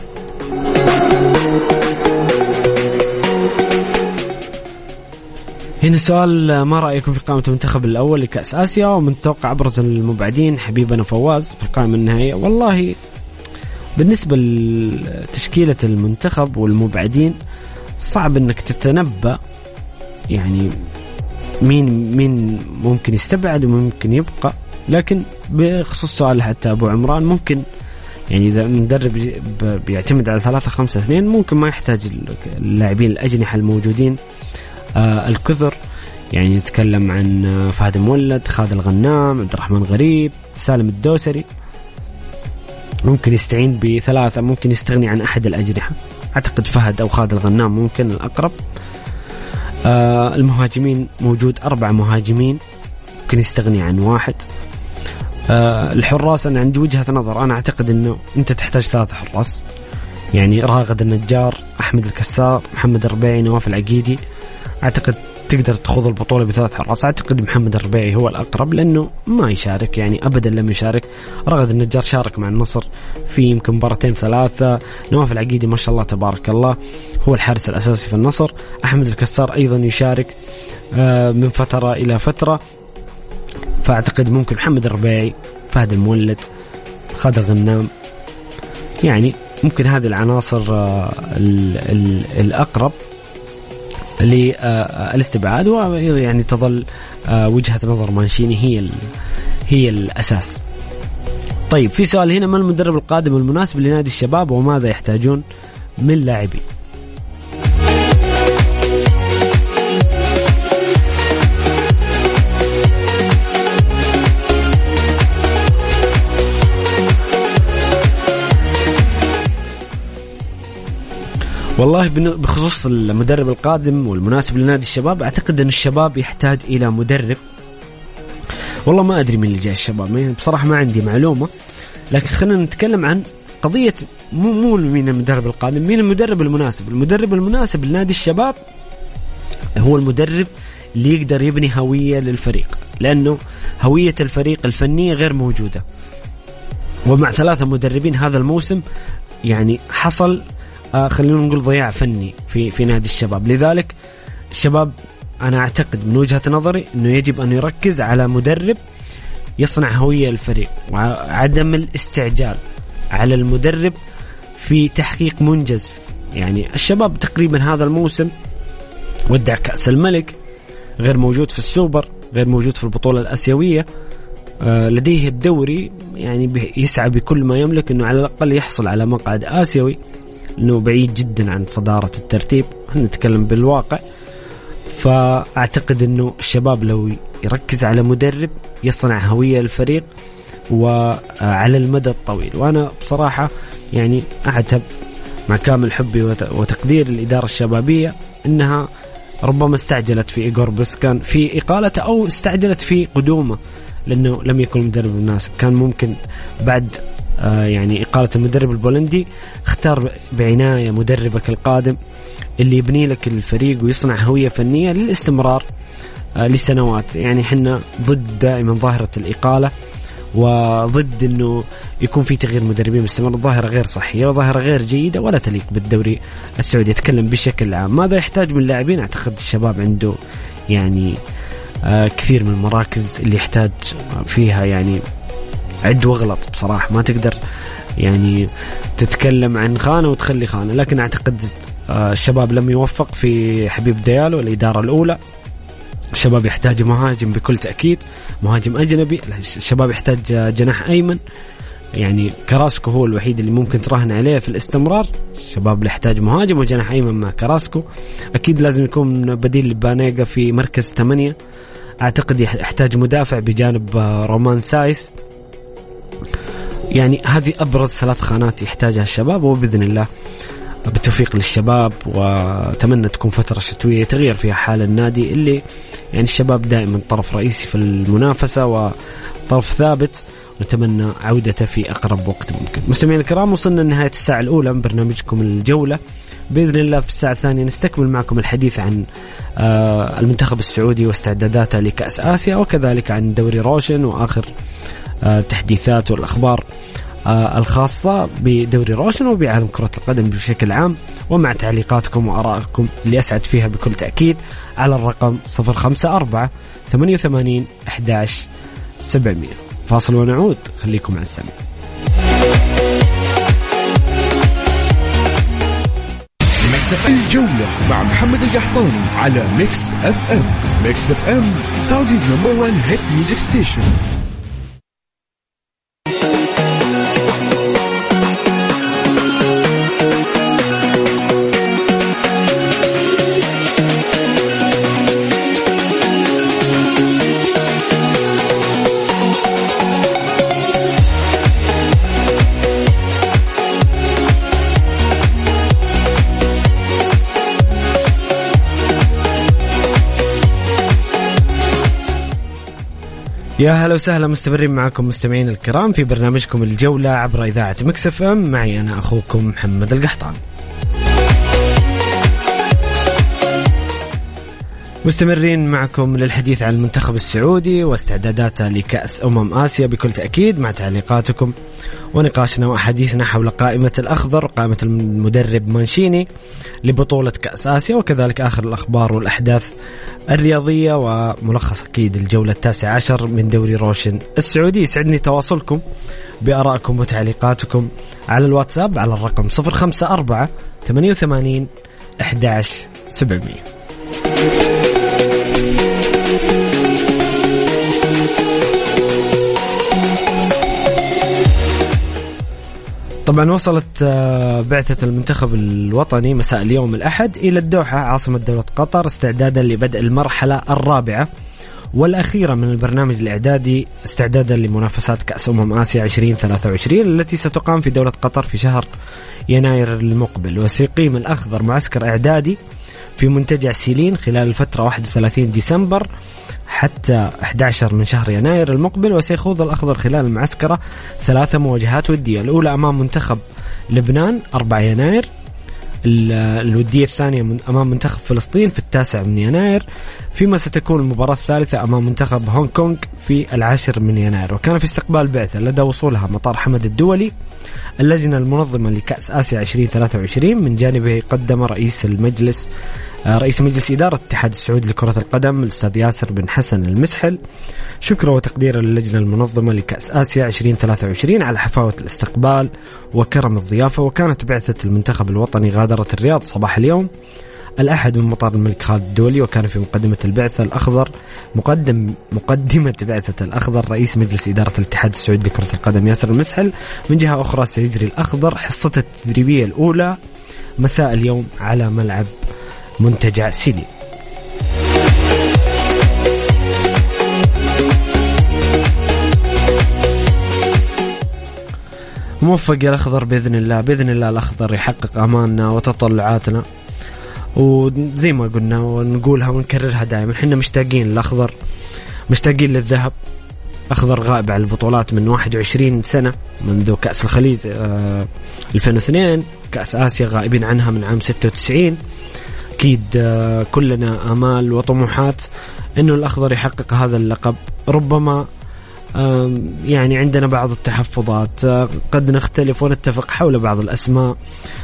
هنا سؤال، ما رأيكم في قائمة المنتخب الأول لكأس آسيا ومن توقع أبرز المبعدين؟ حبيبنا فواز في القائمة النهائية. والله بالنسبة لتشكيلة المنتخب والمبعدين صعب أنك تتنبأ يعني مين ممكن يستبعد وممكن يبقى، لكن بخصوص سؤال حتى أبو عمران ممكن يعني إذا مدرب بيعتمد على 3-5-2 ممكن ما يحتاج اللاعبين الأجنحة الموجودين الكثر، يعني نتكلم عن فهد المولد، خالد الغنام، عبد الرحمن غريب، سالم الدوسري، ممكن يستعين ب3، ممكن يستغني عن أحد الأجنحة، أعتقد فهد أو خالد الغنام ممكن الأقرب. المهاجمين موجود 4 مهاجمين، ممكن يستغني عن 1. الحراس أنا عندي وجهة نظر، أنا أعتقد أنه أنت تحتاج 3 حراس، يعني راغد النجار، أحمد الكسار، محمد الربيعي، نواف العقيدي. أعتقد تقدر تخوض البطولة ب3 حراس. أعتقد محمد الربيعي هو الأقرب لأنه ما يشارك، يعني أبدا لم يشارك. راغد النجار شارك مع النصر في يمكن 2-3. نواف العقيدي ما شاء الله تبارك الله هو الحارس الأساسي في النصر. أحمد الكسار أيضا يشارك من فترة إلى فترة، فأعتقد ممكن محمد الربيعي، فهد المولد، خالد الغنام، يعني ممكن هذه العناصر الأقرب للاستبعاد، ويعني تظل وجهة نظر مانشيني هي الأساس. طيب في سؤال هنا، ما المدرب القادم المناسب لنادي الشباب وماذا يحتاجون من لاعبين؟ والله بخصوص المدرب القادم والمناسب لنادي الشباب، أعتقد أن الشباب يحتاج إلى مدرب. والله ما أدري من اللي جاء الشباب بصراحة، ما عندي معلومة، لكن خلينا نتكلم عن قضية مو مين المدرب القادم، مين المدرب المناسب. المدرب المناسب لنادي الشباب هو المدرب اللي يقدر يبني هوية للفريق، لأنه هوية الفريق الفنية غير موجودة. ومع 3 مدربين هذا الموسم يعني حصل خلينا نقول ضياع فني في نادي الشباب. لذلك الشباب أنا أعتقد من وجهة نظري أنه يجب أن يركز على مدرب يصنع هوية الفريق، وعدم الاستعجال على المدرب في تحقيق منجز. يعني الشباب تقريبا هذا الموسم ودع كأس الملك، غير موجود في السوبر، غير موجود في البطولة الآسيوية، لديه الدوري، يعني يسعى بكل ما يملك أنه على الأقل يحصل على مقعد آسيوي، أنه بعيد جدا عن صدارة الترتيب، نتكلم بالواقع. فأعتقد أنه الشباب لو يركز على مدرب يصنع هوية الفريق وعلى المدى الطويل. وأنا بصراحة يعني أعتب مع كامل حبي وتقدير الإدارة الشبابية أنها ربما استعجلت في إيغور بيسكان في إقالته، أو استعجلت في قدومه لأنه لم يكن مدرب مناسب. كان ممكن بعد يعني إقالة المدرب البولندي اختار بعناية مدربك القادم اللي يبني لك الفريق ويصنع هوية فنية للاستمرار لسنوات. يعني حنا ضد دائما ظاهرة الإقالة، وضد أنه يكون في تغيير مدربين مستمر. ظاهرة غير صحية وظاهرة غير جيدة ولا تليق بالدوري السعودي. يتكلم بشكل عام ماذا يحتاج من لاعبين. أعتقد الشباب عنده يعني كثير من المراكز اللي يحتاج فيها يعني عد وغلط بصراحة. ما تقدر يعني تتكلم عن خانة وتخلي خانة. لكن أعتقد الشباب لم يوفق في حبيب ديالو الإدارة الأولى. الشباب يحتاج مهاجم بكل تأكيد، مهاجم أجنبي. الشباب يحتاج جناح أيمن، يعني كراسكو هو الوحيد اللي ممكن تراهن عليه في الاستمرار. الشباب يحتاج مهاجم وجناح أيمن مع كراسكو. أكيد لازم يكون بديل لبانيغا في مركز 8. أعتقد يحتاج مدافع بجانب رومان سايس. يعني هذه أبرز 3 خانات يحتاجها الشباب، وبإذن الله بالتوفيق للشباب. وأتمنى تكون فترة شتوية تغير فيها حال النادي اللي يعني الشباب دائما طرف رئيسي في المنافسة وطرف ثابت، ونتمنى عودته في أقرب وقت ممكن. مستمعين الكرام، وصلنا لنهاية الساعة الأولى من برنامجكم الجولة. بإذن الله في الساعة الثانية نستكمل معكم الحديث عن المنتخب السعودي واستعداداته لكأس آسيا، وكذلك عن دوري روشن وآخر تحديثات والأخبار الخاصة بدوري روشن وبعالم كرة القدم بشكل عام، ومع تعليقاتكم وآرائكم اللي أسعد فيها بكل تأكيد على الرقم 054 88 11 700. فاصل ونعود، خليكم على السمع. الجولة مع محمد القحطاني على ميكس اف ام. ميكس اف ام سعوديز نمبر 1 هيت ميوزك ستيشن. يا هلا وسهلا، مستمرين معكم مستمعين الكرام في برنامجكم الجولة عبر إذاعة ميكس اف ام. معي أنا أخوكم محمد القحطان. مستمرين معكم للحديث عن المنتخب السعودي واستعداداته لكأس آسيا بكل تأكيد، مع تعليقاتكم ونقاشنا وأحاديثنا حول قائمة الأخضر وقائمة المدرب مانشيني لبطولة كأس آسيا، وكذلك آخر الأخبار والأحداث الرياضية وملخص أكيد الجولة 19 من دوري روشن السعودي. يسعدني تواصلكم بآرائكم وتعليقاتكم على الواتساب على الرقم 054 88 11 700. طبعا وصلت بعثة المنتخب الوطني مساء اليوم الأحد إلى الدوحة عاصمة دولة قطر استعدادا لبدء المرحلة الرابعة والأخيرة من البرنامج الإعدادي استعدادا لمنافسات كأس آسيا 2023 التي ستقام في دولة قطر في شهر يناير المقبل. وسيقيم الأخضر معسكر إعدادي في منتجع سيلين خلال الفترة 31 ديسمبر حتى 11 من شهر يناير المقبل. وسيخوض الأخضر خلال المعسكرة 3 مواجهات ودية، الأولى أمام منتخب لبنان 4 يناير، الودية الثانية أمام منتخب فلسطين في 9 من يناير، فيما ستكون المباراة الثالثة أمام منتخب هونغ كونغ في 10 من يناير، وكان في استقبال بعثة لدى وصولها مطار حمد الدولي. اللجنة المنظمة لكأس آسيا 2023 من جانبه قدم رئيس مجلس إدارة الاتحاد السعودي لكرة القدم الأستاذ ياسر بن حسن المسحل شكرا وتقديرا للجنة المنظمة لكأس آسيا 2023 على حفاوة الاستقبال وكرم الضيافة. وكانت بعثة المنتخب الوطني غادرت الرياض صباح اليوم الأحد من مطار الملك خالد الدولي، وكان في مقدمة البعثة الأخضر مقدمة بعثة الأخضر رئيس مجلس إدارة الاتحاد السعودي لكرة القدم ياسر المسحل. من جهة أخرى سيجري الأخضر حصته التدريبية الأولى مساء اليوم على ملعب منتجع سيدي. موفق يا الأخضر بإذن الله، بإذن الله الأخضر يحقق أماننا وتطلعاتنا، وزي ما قلنا ونقولها ونكررها دائما، احنا مشتاقين للأخضر، مشتاقين للذهب. أخضر غائب على البطولات من 21 سنة منذ كأس الخليج 2002، كأس آسيا غائبين عنها من عام 96. أكيد كلنا آمال وطموحات إنه الأخضر يحقق هذا اللقب. ربما يعني عندنا بعض التحفظات، قد نختلف ونتفق حول بعض الأسماء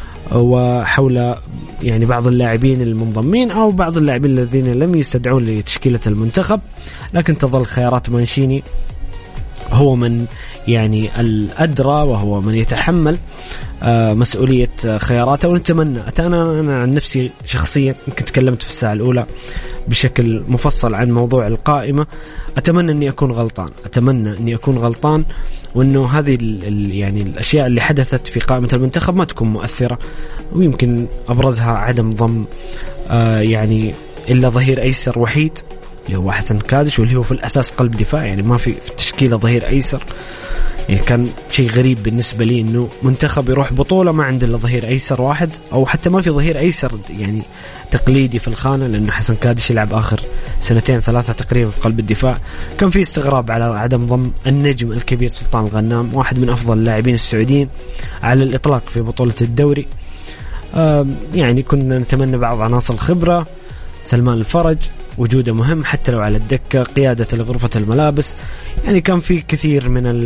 وحول يعني بعض اللاعبين المنضمين أو بعض اللاعبين الذين لم يستدعون لتشكيلة المنتخب، لكن تظل خيارات مانشيني هو من يعني الأدرى وهو من يتحمل مسؤولية خياراته. ونتمنى أنا عن نفسي شخصيا يمكن تكلمت في الساعة الأولى بشكل مفصل عن موضوع القائمة، أتمنى أني أكون غلطان وأنه هذه يعني الأشياء اللي حدثت في قائمة المنتخب ما تكون مؤثرة، ويمكن أبرزها عدم ضم يعني إلا ظهير أيسر وحيد اللي هو حسن كادش، واللي هو في الأساس قلب دفاع، يعني ما في تشكيلة ظهير أيسر. يعني كان شيء غريب بالنسبة لي إنه منتخب يروح بطولة ما عنده إلا ظهير أيسر واحد، أو حتى ما في ظهير أيسر يعني تقليدي في الخانة، لأنه حسن كادش يلعب آخر 2-3 تقريبا في قلب الدفاع. كان في استغراب على عدم ضم النجم الكبير سلطان الغنام، واحد من أفضل اللاعبين السعوديين على الإطلاق في بطولة الدوري. يعني كنا نتمنى بعض عناصر الخبرة، سلمان الفرج وجوده مهم حتى لو على الدكة، قيادة لغرفة الملابس. يعني كان في كثير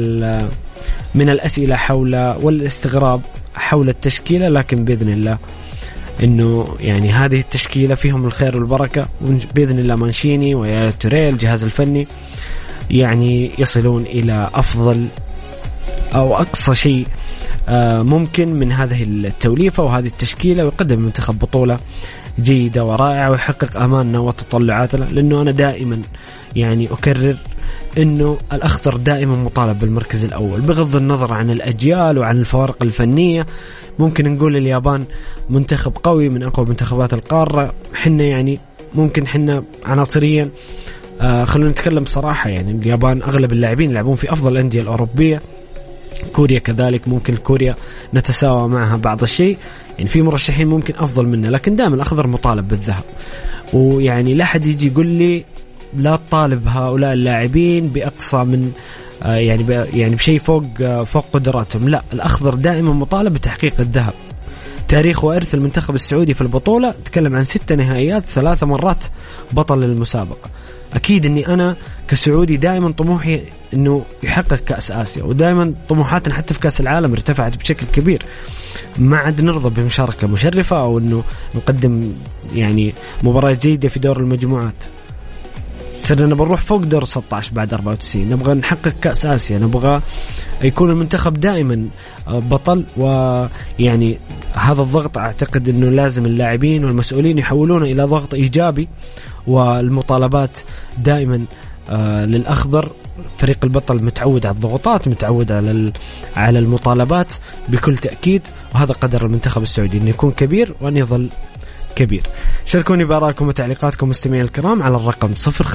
من الأسئلة حول والاستغراب حول التشكيلة، لكن بإذن الله إنه يعني هذه التشكيلة فيهم الخير والبركة، وبإذن الله مانشيني ويا توريل الجهاز الفني يعني يصلون إلى أفضل أو أقصى شيء ممكن من هذه التوليفة وهذه التشكيلة، ويقدم المنتخب بطولة جيدة ورائعة ويحقق أماننا وتطلعاتنا. لأنه أنا دائما يعني أكرر أنه الأخضر دائما مطالب بالمركز الأول بغض النظر عن الأجيال وعن الفوارق الفنية. ممكن نقول اليابان منتخب قوي من أقوى منتخبات القارة، حنا يعني ممكن حنا عناصريا خلونا نتكلم بصراحة، يعني اليابان أغلب اللاعبين يلعبون في أفضل الأندية الأوروبية، كوريا كذلك، ممكن كوريا نتساوى معها بعض الشيء، يعني في مرشحين ممكن أفضل منا، لكن دائما الأخضر مطالب بالذهب. ويعني لا حد يجي يقول لي لا تطالب هؤلاء اللاعبين بأقصى من يعني بشيء فوق قدراتهم، لا، الأخضر دائما مطالب بتحقيق الذهب. تاريخ وإرث المنتخب السعودي في البطولة تكلم عن 6 نهائيات، 3 مرات بطل المسابقة. أكيد أني أنا كسعودي دائما طموحي أنه يحقق كأس آسيا، ودائما طموحاتنا حتى في كأس العالم ارتفعت بشكل كبير. ما عاد نرضى بمشاركة مشرفة أو أنه نقدم يعني مباراة جيدة في دور المجموعات. صرنا نبغى نروح فوق دور 16 بعد 94، نبغى نحقق كأس آسيا، نبغى يكون المنتخب دائما بطل. ويعني هذا الضغط أعتقد أنه لازم اللاعبين والمسؤولين يحولونه إلى ضغط إيجابي، والمطالبات دائما للأخضر. فريق البطل متعود على الضغوطات، متعود على المطالبات بكل تأكيد، وهذا قدر المنتخب السعودي أن يكون كبير وأن يظل كبير. شاركوني بآرائكم وتعليقاتكم مستمعين الكرام على الرقم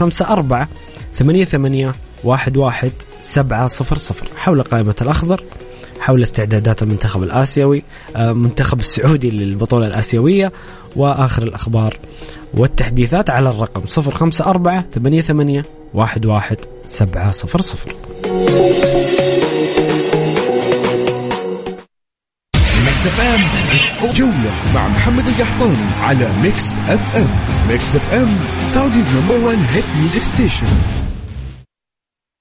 0548811700 حول قائمة الأخضر، حول استعدادات المنتخب الآسيوي، منتخب السعودي للبطولة الآسيوية، وآخر الأخبار والتحديثات على الرقم 0548811700. جولة مع محمد القحطاني على ميكس اف ام. ميكس اف ام، سعوديز نمبر 1 هيت ميوزك ستيشن.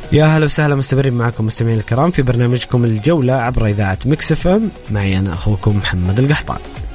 يا هلا وسهلا، مستمرين معكم مستمعين الكرام في برنامجكم الجولة عبر إذاعة ميكس اف ام. معي أنا أخوكم محمد القحطان.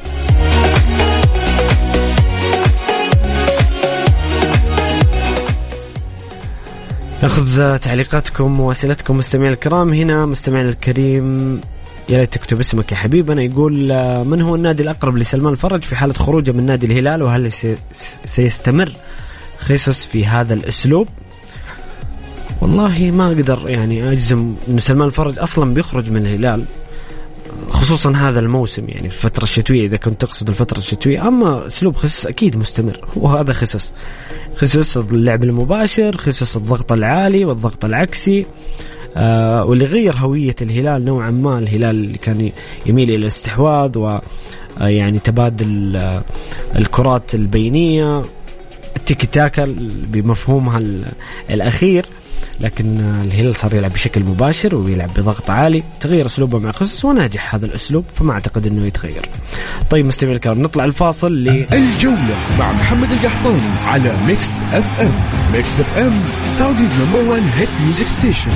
نأخذ تعليقاتكم وأسئلتكم مستمعين الكرام. هنا مستمعين الكريم، يا ريت تكتب اسمك يا حبيبنا. يقول من هو النادي الأقرب لسلمان الفرج في حالة خروجه من نادي الهلال، وهل سيستمر خيسوس في هذا الأسلوب؟ والله ما أقدر يعني أجزم إنه سلمان الفرج أصلا بيخرج من الهلال، خصوصا هذا الموسم يعني في الفترة الشتوية، إذا كنت تقصد الفترة الشتوية. أما أسلوب خيسوس أكيد مستمر، هو هذا خيسوس اللعب المباشر، خيسوس الضغط العالي والضغط العكسي، واللي غير هوية الهلال نوعا ما. الهلال اللي كان يميل إلى الاستحواذ ويعني تبادل الكرات البينية، التيكي تاكا بمفهومها الأخير، لكن الهلال صار يلعب بشكل مباشر ويلعب بضغط عالي. تغير أسلوبه مع خيسوس وناجح هذا الأسلوب، فما أعتقد أنه يتغير. طيب مستمعين الكرام، نطلع الفاصل الجولة مع محمد القحطاني على ميكس اف ام. ميكس اف ام سعوديز نمبر 1 هيت ميوزك ستيشن.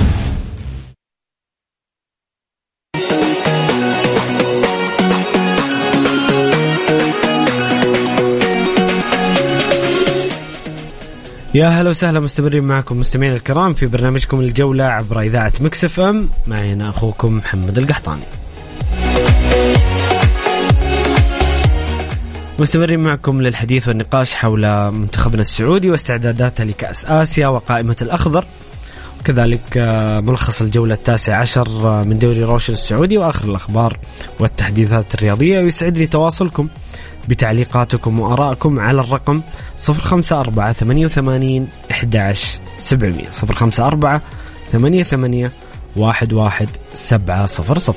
يا هلا وسهلا، مستمرين معكم مستمعين الكرام في برنامجكم الجولة عبر إذاعة ميكس اف ام. معي أنا أخوكم محمد القحطاني. مستمرين معكم للحديث والنقاش حول منتخبنا السعودي واستعداداته لكأس آسيا وقائمة الأخضر، وكذلك ملخص الجولة 19 من دوري روشن السعودي وآخر الأخبار والتحديثات الرياضية. ويسعدني تواصلكم بتعليقاتكم وآرائكم على الرقم 054-88-11-700 054-88-11-700.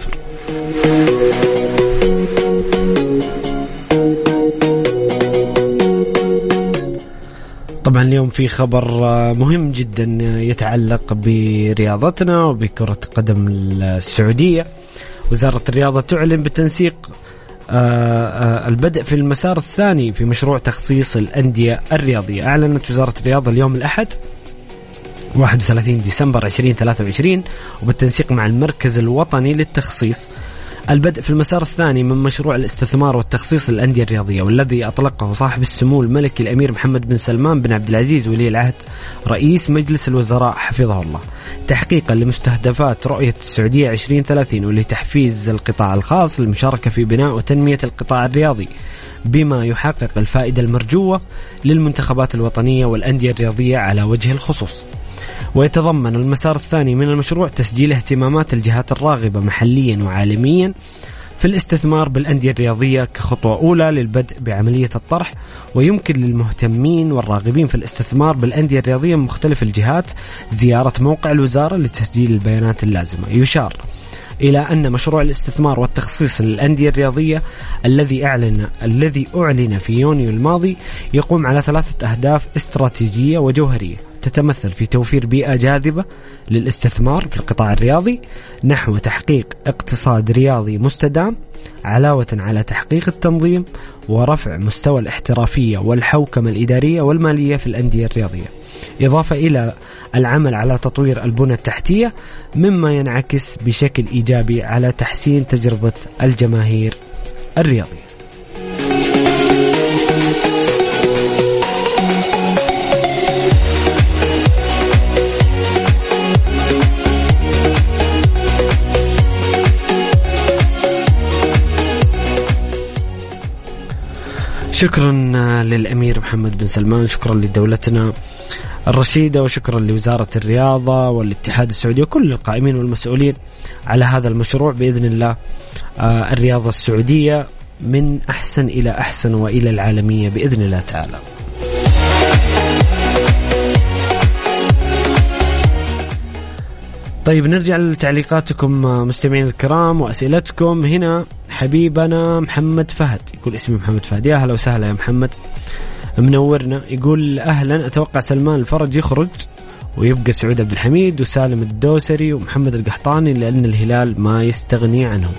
طبعا اليوم في خبر مهم جدا يتعلق برياضتنا وبكرة قدم السعودية. وزارة الرياضة تعلن بالتنسيق البدء في المسار الثاني في مشروع تخصيص الأندية الرياضية. أعلنت وزارة الرياضة اليوم الأحد 31 ديسمبر 2023 وبالتنسيق مع المركز الوطني للتخصيص البدء في المسار الثاني من مشروع الاستثمار والتخصيص الأندية الرياضية، والذي أطلقه صاحب السمو الملكي الأمير محمد بن سلمان بن عبد العزيز ولي العهد رئيس مجلس الوزراء حفظه الله، تحقيقا لمستهدفات رؤية السعودية 2030 ولتحفيز القطاع الخاص للمشاركة في بناء وتنمية القطاع الرياضي بما يحقق الفائدة المرجوة للمنتخبات الوطنية والأندية الرياضية على وجه الخصوص. ويتضمن المسار الثاني من المشروع تسجيل اهتمامات الجهات الراغبة محليا وعالميا في الاستثمار بالأندية الرياضية كخطوة أولى للبدء بعملية الطرح. ويمكن للمهتمين والراغبين في الاستثمار بالأندية الرياضية من مختلف الجهات زيارة موقع الوزارة لتسجيل البيانات اللازمة. يشار إلى أن مشروع الاستثمار والتخصيص للأندية الرياضية الذي أعلن في يونيو الماضي يقوم على 3 أهداف استراتيجية وجوهرية تتمثل في توفير بيئة جاذبة للاستثمار في القطاع الرياضي نحو تحقيق اقتصاد رياضي مستدام، علاوة على تحقيق التنظيم ورفع مستوى الاحترافية والحوكمة الإدارية والمالية في الأندية الرياضية، إضافة إلى العمل على تطوير البنى التحتية مما ينعكس بشكل إيجابي على تحسين تجربة الجماهير الرياضية. شكرا للأمير محمد بن سلمان، شكرا لدولتنا الرشيدة، وشكرا لوزارة الرياضة والاتحاد السعودي وكل القائمين والمسؤولين على هذا المشروع. بإذن الله الرياضة السعودية من أحسن إلى أحسن وإلى العالمية بإذن الله تعالى. طيب نرجع لتعليقاتكم مستمعين الكرام وأسئلتكم. هنا حبيبنا محمد فهد يقول اسمي محمد فهد، يا هلا وسهلا يا محمد، منورنا. يقول أهلا، أتوقع سلمان الفرج يخرج ويبقى سعود عبد الحميد وسالم الدوسري ومحمد القحطاني لأن الهلال ما يستغني عنهم.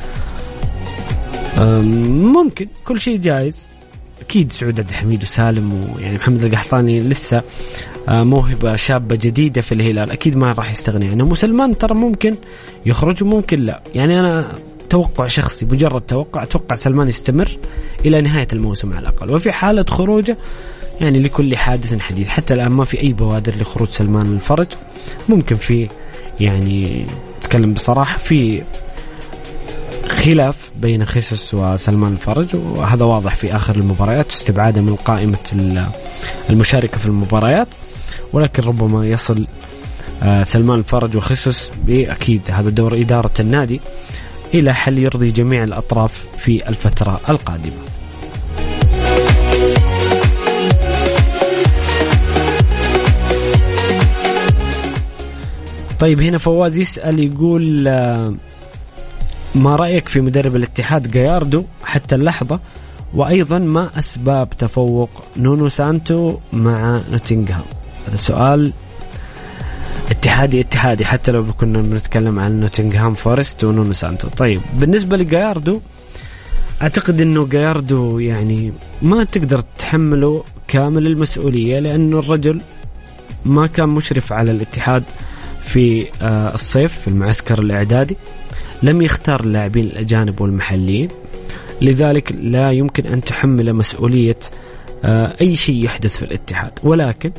ممكن، كل شيء جائز. أكيد سعود عبد الحميد وسالم ويعني محمد القحطاني لسه موهبة شابة جديدة في الهلال أكيد ما راح يستغني عنه. وسلمان ترى ممكن يخرج وممكن لا، يعني أنا توقع شخصي، مجرد توقع، أتوقع سلمان يستمر إلى نهاية الموسم على الأقل، وفي حالة خروجه يعني لكل حادث حديث. حتى الآن ما في أي بوادر لخروج سلمان الفرج. ممكن في يعني تكلم بصراحة في خلاف بين خيسوس وسلمان الفرج، وهذا واضح في آخر المباريات، استبعاده من قائمة المشاركة في المباريات. ولكن ربما يصل سلمان الفرج وخيسوس بأكيد هذا دور إدارة النادي إلى حل يرضي جميع الأطراف في الفترة القادمة. طيب هنا فواز يسأل يقول ما رأيك في مدرب الاتحاد جاياردو حتى اللحظة، وأيضا ما أسباب تفوق نونو سانتو مع نوتنغهام؟ هذا سؤال اتحادي حتى لو كنا بنتكلم عن نوتنغهام فورست ونونو سانتو. طيب بالنسبة لجاياردو، أعتقد أنه جاياردو يعني ما تقدر تحمله كامل المسؤولية، لأنه الرجل ما كان مشرف على الاتحاد في الصيف في المعسكر الإعدادي، لم يختار اللاعبين الأجانب والمحليين، لذلك لا يمكن أن تحمل مسؤولية أي شيء يحدث في الاتحاد. ولكن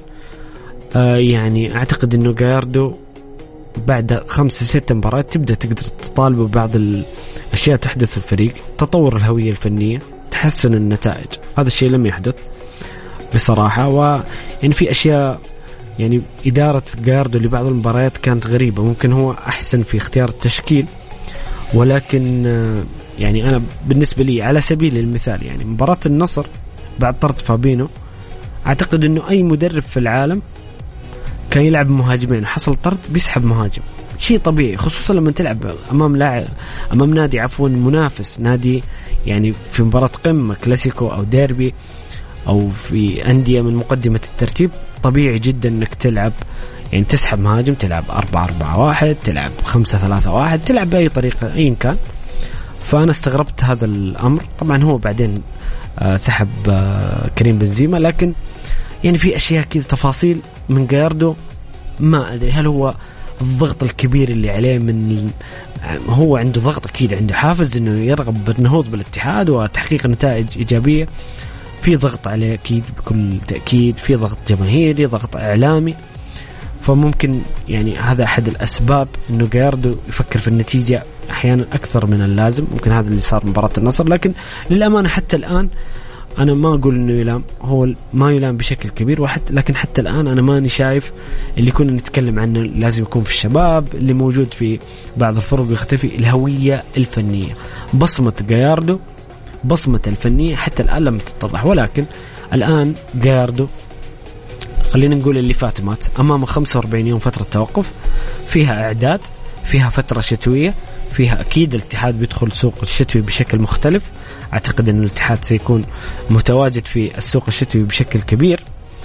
يعني أعتقد أنه جاياردو بعد 5-6 مباريات تبدأ تقدر تطالب ببعض الأشياء تحدث في الفريق، تطور الهوية الفنية، تحسن النتائج. هذا الشيء لم يحدث بصراحة. ويعني في أشياء يعني إدارة جاياردو لبعض المباريات كانت غريبة، ممكن هو أحسن في اختيار التشكيل، ولكن يعني أنا بالنسبة لي على سبيل المثال يعني مباراة النصر بعد طرد فابينو، أعتقد أنه أي مدرب في العالم كان يلعب مهاجمين وحصل طرد بيسحب مهاجم، شيء طبيعي، خصوصا لما تلعب أمام نادي منافس، نادي يعني في مباراة قمة كلاسيكو أو ديربي أو في أندية من مقدمة الترتيب. طبيعي جدا أنك تلعب يعني تسحب مهاجم، تلعب 4-4-1، تلعب 5-3-1، تلعب بأي طريقة أي كان. فأنا استغربت هذا الأمر. طبعا هو بعدين سحب كريم بنزيما، لكن يعني في أشياء كذا تفاصيل من جاياردو ما أدري هل هو الضغط الكبير اللي عليه، من هو عنده ضغط أكيد، عنده حافز إنه يرغب بالنهوض بالاتحاد وتحقيق نتائج إيجابية، في ضغط عليه أكيد بكل تأكيد، في ضغط جماهيري، ضغط إعلامي. فممكن يعني هذا أحد الأسباب إنه جاياردو يفكر في النتيجة أحيانا أكثر من اللازم. ممكن هذا اللي صار مباراة النصر، لكن للأمانة حتى الآن أنا ما أقول إنه يلام، هو ما يلام بشكل كبير، لكن حتى الآن أنا ماني شايف اللي كنا نتكلم عنه لازم يكون في الشباب اللي موجود في بعض الفرق يختفي، الهوية الفنية، بصمة جاياردو، بصمة الفنية حتى الآن لم تتضح. ولكن الآن جاياردو خلينا نقول اللي فات مات، أمامه 45 يوم فترة توقف، فيها إعداد، فيها فترة شتوية، فيها أكيد الاتحاد بيدخل سوق الشتوي بشكل مختلف. أعتقد أن الاتحاد سيكون متواجد في السوق الشتوي بشكل كبير.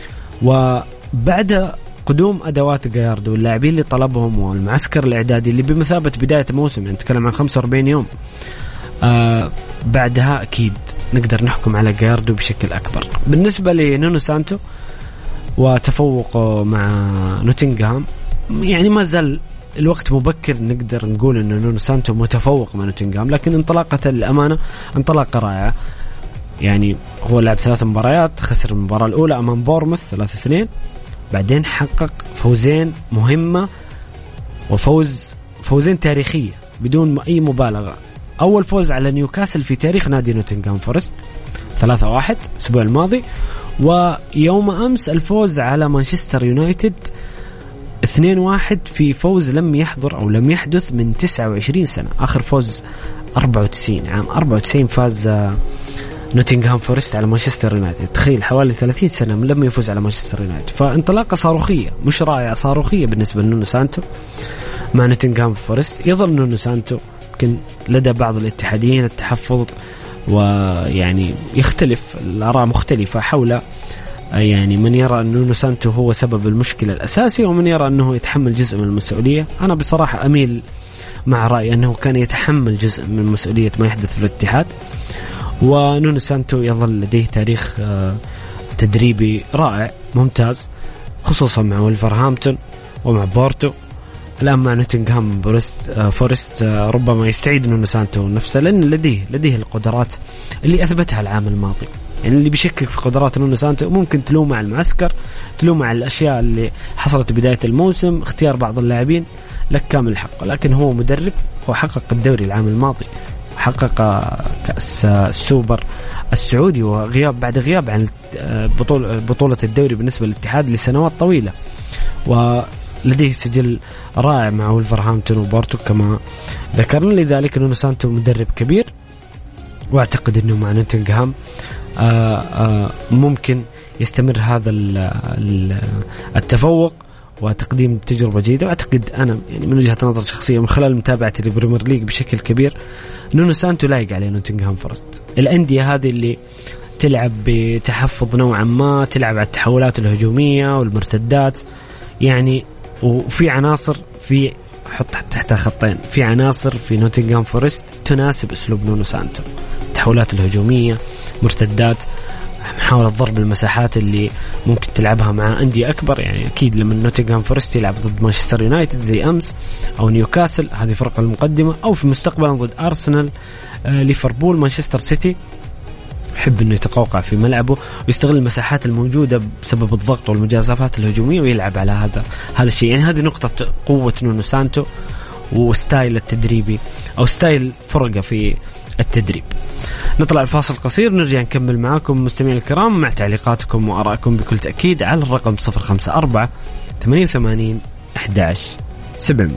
وبعد قدوم أدوات جاياردو واللاعبين اللي طلبهم والمعسكر الإعدادي اللي بمثابة بداية موسم، يعني نتكلم عن 45 يوم، بعدها أكيد نقدر نحكم على جاياردو بشكل أكبر. بالنسبة لنونو سانتو وتفوقه مع نوتنغهام، يعني ما زال الوقت مبكر نقدر نقول أن نونو سانتو متفوق مع نوتنغهام، لكن انطلاقة الأمانة انطلاقة رائعة. يعني هو لعب 3 مباريات، خسر المباراة الأولى أمام بورموث 3-2، بعدين حقق فوزين مهمة وفوزين تاريخية بدون أي مبالغة. أول فوز على نيوكاسل في تاريخ نادي نوتنغهام فورست 3-1 الأسبوع الماضي، ويوم أمس الفوز على مانشستر يونايتد 2-1 في فوز لم يحضر أو لم يحدث من 29 سنة. آخر فوز 94 عام 94 فاز نوتنغهام فورست على مانشستر يونايتد. تخيل حوالي 30 سنة لم يفوز على مانشستر يونايتد. فانطلاقة صاروخية، مش رائعة، صاروخية بالنسبة لنونو سانتو مع نوتنغهام فورست. يظل نونو سانتو يمكن لدى بعض الاتحاديين التحفظ، ويعني يختلف الآراء مختلفة حول يعني من يرى أن نونو سانتو هو سبب المشكلة الأساسي، ومن يرى أنه يتحمل جزء من المسؤولية. أنا بصراحة أميل مع رأيي أنه كان يتحمل جزء من مسؤولية ما يحدث في الاتحاد. ونونو سانتو يظل لديه تاريخ تدريبي رائع ممتاز، خصوصا مع ولفرهامبتون ومع بورتو، الآن مع نوتنغهام فورست ربما يستعيد نونو سانتو نفسه، لأن لديه القدرات اللي أثبتها العام الماضي. يعني اللي بيشكك في قدرات نونو سانتو ممكن تلوم على المعسكر، تلوم على الأشياء اللي حصلت بداية الموسم، اختيار بعض اللاعبين، لك كامل الحق. لكن هو مدرب، هو حقق الدوري العام الماضي، حقق كأس السوبر السعودي، وغياب بعد غياب عن بطولة الدوري بالنسبة للاتحاد لسنوات طويلة، ولديه سجل رائع مع ولفرهامبتون وبورتو كما ذكرنا. لذلك نونو سانتو مدرب كبير، واعتقد انه مع نوتنغهام ممكن يستمر هذا التفوق وتقديم تجربة جيدة. واعتقد انا يعني من وجهة نظر شخصية من خلال متابعتي للبريمير ليج بشكل كبير، نونو سانتو لايق عليه نوتنغهام فورست. الأندية هذه اللي تلعب بتحفظ نوعا ما، تلعب على التحولات الهجومية والمرتدات، يعني وفي عناصر في حط تحتها خطين، في عناصر في نوتنغهام فورست تناسب اسلوب نونو سانتو، التحولات الهجومية، مرتدات، محاولة ضرب المساحات اللي ممكن تلعبها مع أندية أكبر. يعني أكيد لما نوتنغهام فورست يلعب ضد مانشستر يونايتد زي أمس أو نيوكاسل، هذه فرق المقدمة، أو في مستقبلا ضد أرسنال، ليفربول، مانشستر سيتي، يحب أنه يتقوقع في ملعبه ويستغل المساحات الموجودة بسبب الضغط والمجازفات الهجومية ويلعب على هذا الشيء. يعني هذه نقطة قوة نونو سانتو وستايل التدريبي أو ستايل فرقة في التدريب. نطلع الفاصل قصير، نرجع نكمل معاكم مستمعين الكرام مع تعليقاتكم وآرائكم بكل تأكيد على الرقم 054 88 11 700.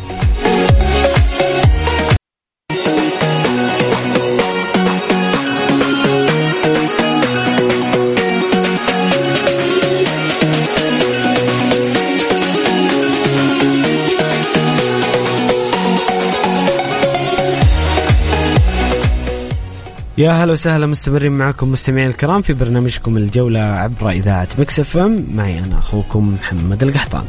يا هلا وسهلا، مستمرين معكم مستمعين الكرام في برنامجكم الجولة عبر إذاعة ميكس اف ام، معي أنا أخوكم محمد القحطان.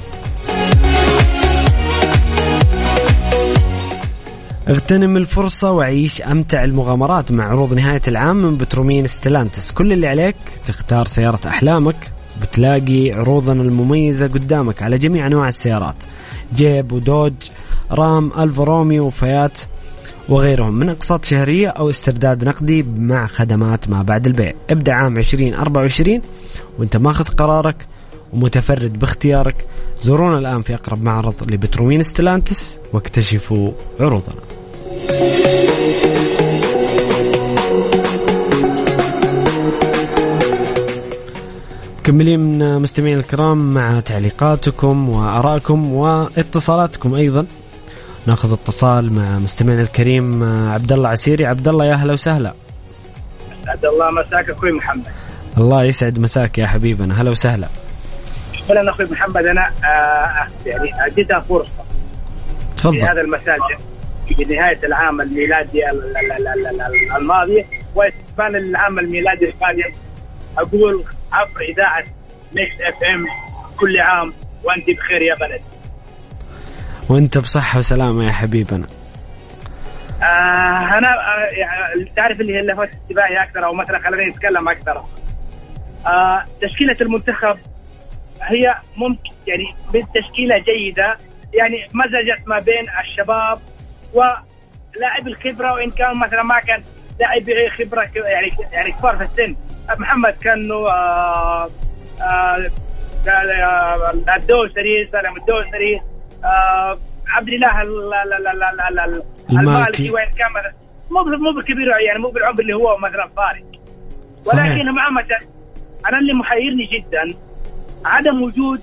اغتنم الفرصة وعيش أمتع المغامرات مع عروض نهاية العام من بترومين ستلانتس. كل اللي عليك تختار سيارة أحلامك، بتلاقي عروضنا المميزة قدامك على جميع أنواع السيارات، جيب ودوج، رام، ألفا روميو وفيات وغيرهم، من أقساط شهرية أو استرداد نقدي مع خدمات ما بعد البيع. ابدأ عام 2024 وانت ماخذ قرارك ومتفرد باختيارك. زورونا الآن في أقرب معرض لبترومين ستلانتس واكتشفوا عروضنا. مكملين مستمعين الكرام مع تعليقاتكم وآرائكم واتصالاتكم أيضا. ناخذ اتصال مع مستمعنا الكريم عبد الله عسيري. عبد الله يا هلا وسهلا. عبد الله مساك اخوي محمد. الله يسعد مساك يا حبيبنا، هلا وسهلا. شكرا اخوي محمد. انا يعني اديتها فرصه تفضل في هذا المساء بنهايه العام الميلادي الماضي واستقبال العام الميلادي القادم. اقول عبر اذاعه ميكس اف ام كل عام وانت بخير يا بلد، وانت بصحة وسلامة يا حبيبنا. انا يعني تعرف اللي هي لفت انتباهي اكثر، او مثلا خلينا نتكلم اكثر. تشكيلة المنتخب هي ممكن يعني بالتشكيلة جيدة، يعني مزجت ما بين الشباب ولاعب الخبرة، وإن كان مثلا ما كان لاعب خبرة يعني كبار في السن. محمد كانوا الدوسري، سلام الدوسري، عبد الله المالكي، وين كان مو بالكبير يعني مو بالعمر اللي هو مثلا فارق، ولكن عامة أنا اللي محيرني جدا عدم وجود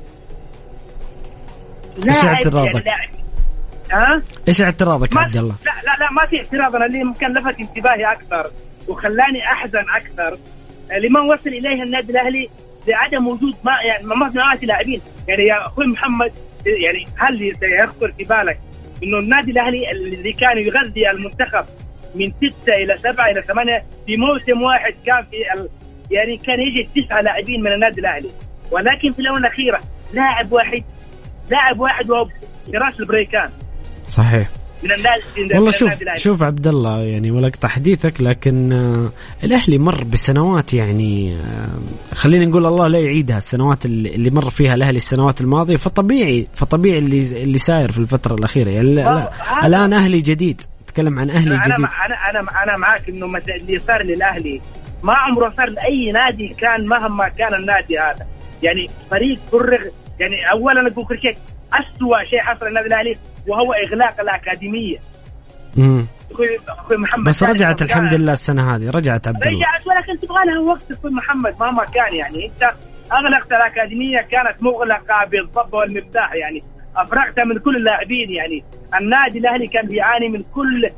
ايش اعتراضك؟ ايش اعتراضك عبد الله؟ لا ما في اعتراض. انا اللي ممكن لفت انتباهي اكثر وخلاني احزن اكثر لما وصل اليه النادي الاهلي لعدم وجود ما في لاعبين. يعني يا اخوي محمد، يعني هل يخطر في بالك انه النادي الاهلي اللي كان يغذي المنتخب من 6 إلى 7 إلى 8 في موسم واحد كان في يعني كان يجي 9 لاعبين من النادي الاهلي، ولكن في الاونه الاخيره لاعب واحد وهو فراس البريكان. صحيح. من الناس. والله شوف عبد الله يعني ولا اقطع حديثك، لكن الأهلي مر بسنوات يعني خلينا نقول الله لا يعيدها السنوات اللي مر فيها الأهلي السنوات الماضية، فطبيعي اللي ساير في الفترة الأخيرة يعني الآن أهلي جديد، تكلم عن أهلي جديد. أنا معاك إنه مثلا اللي صار للأهلي ما عمره صار لأي نادي كان مهما كان النادي هذا، يعني فريق فرغ. يعني أولا أقول كل شيء أسوأ شيء حصل للنادي الأهلي وهو إغلاق الأكاديمية. أخوي محمد بس رجعت الحمد لله السنة هذه رجعت عبد الله، رجعت ولكن تبغى لها وقت. أخوي محمد مهما كان يعني أنت أغلقت الأكاديمية كانت مغلقة بالضبط والمفتاح، يعني أفرغتها من كل اللاعبين. يعني النادي الأهلي كان بيعاني من كل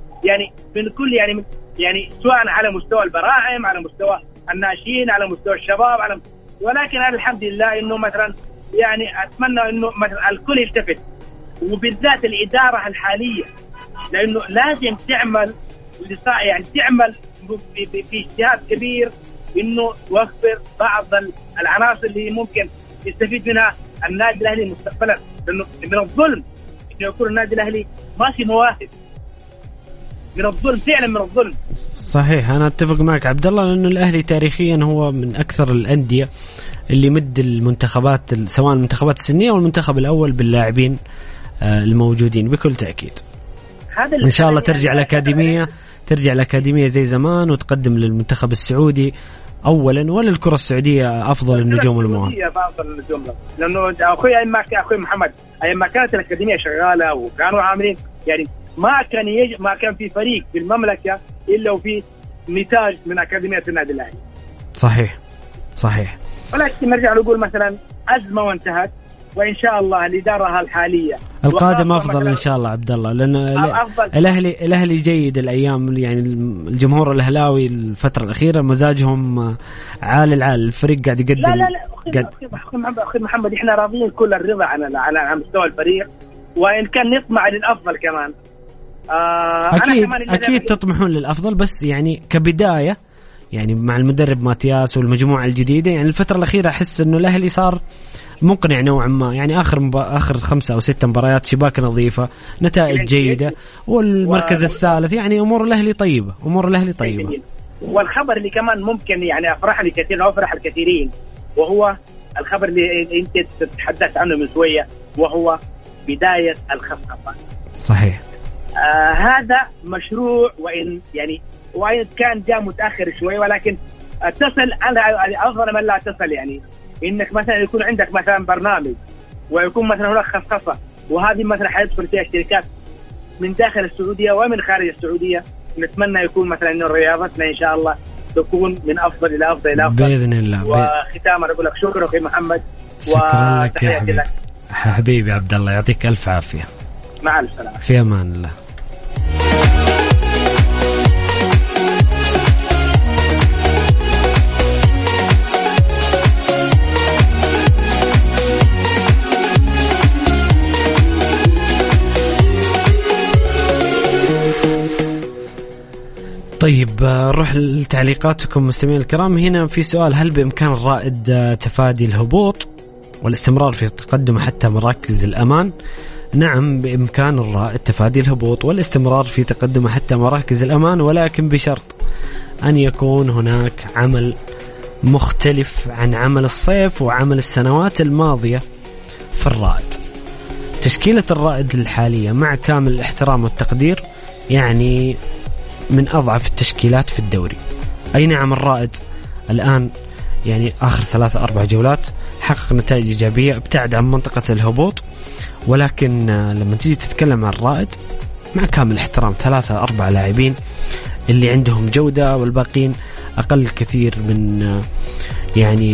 يعني سواء على مستوى البراعم، على مستوى الناشئين، على مستوى الشباب، ولكن أنا الحمد لله إنه مثلا يعني أتمنى إنه مثلا الكل يلتفت، وبالذات الإدارة الحالية، لأنه لازم تعمل يعني تعمل في اجتهاد كبير إنه توفر بعض العناصر اللي ممكن يستفيد منها النادي الأهلي مستقبلا، لأنه من الظلم إنه يكون النادي الأهلي ماشي مواهب، من الظلم فعلا من الظلم. صحيح أنا أتفق معك عبد الله، لأنه الأهلي تاريخيا هو من أكثر الأندية اللي مد المنتخبات سواء المنتخبات السنية والمنتخب الأول باللاعبين الموجودين بكل تأكيد. إن شاء الله ترجع الأكاديمية زي زمان وتقدم للمنتخب السعودي أولا وللكرة السعودية أفضل النجوم والمواهب. لأنه أخوي محمد أيما كانت الأكاديمية شغالة وكانوا عاملين يعني ما كان في فريق في المملكة إلا وفي نتاج من أكاديمية النادي الأهلي. صحيح. ولكن نرجع نقول مثلا أزمة وانتهت، وإن شاء الله الإدارة الحالية القادم أفضل إن شاء الله عبد الله، لأن الأهلي جيد الأيام، يعني الجمهور الأهلاوي الفترة الأخيرة مزاجهم عال الفريق قاعد يقدم. لا أخي محمد إحنا راضيين كل الرضا على مستوى الفريق، وإن كان نطمع للأفضل كمان. أكيد تطمحون للأفضل، بس يعني كبداية يعني مع المدرب ماتياس والمجموعة الجديدة يعني الفترة الأخيرة أحس إنه الأهلي صار مقنع نوعا ما، يعني آخر 5 أو 6 مباريات شباك نظيفة، نتائج جيدة، والمركز الثالث، يعني أمور الأهلي طيبة. والخبر اللي كمان ممكن يعني أفرح لي كثير أو أفرح الكثيرين، وهو الخبر اللي أنت تتحدث عنه من شوية، وهو بداية الخفقة. صحيح. هذا مشروع وإن كان جاء متأخر شوي، ولكن تصل على أفضل من لا تصل. يعني إنك مثلا يكون عندك مثلا برنامج ويكون مثلا هناك خصخصة، وهذه مثلا حيدخل فيها الشركات من داخل السعودية ومن خارج السعودية. نتمنى يكون مثلا إنه رياضتنا إن شاء الله تكون من أفضل إلى أفضل إلى أفضل بإذن الله. وختاما أقول لك شكرا أخي محمد، شكرا لك يا حبيبي عبد الله، يعطيك ألف عافية. مع السلامة، في أمان الله. طيب نروح لتعليقاتكم مستمعين الكرام. هنا في سؤال: هل بإمكان الرائد تفادي الهبوط والاستمرار في تقدمه حتى مراكز الأمان؟ نعم، بإمكان الرائد تفادي الهبوط والاستمرار في تقدمه حتى مراكز الأمان، ولكن بشرط أن يكون هناك عمل مختلف عن عمل الصيف وعمل السنوات الماضية في الرائد. تشكيلة الرائد الحالية مع كامل الاحترام والتقدير يعني من أضعف التشكيلات في الدوري. أي نعم، الرائد الآن يعني آخر 3-4 جولات حقق نتائج إيجابية، ابتعد عن منطقة الهبوط، ولكن لما تيجي تتكلم عن الرائد مع كامل الاحترام 3-4 لاعبين اللي عندهم جودة، والباقين أقل كثير من يعني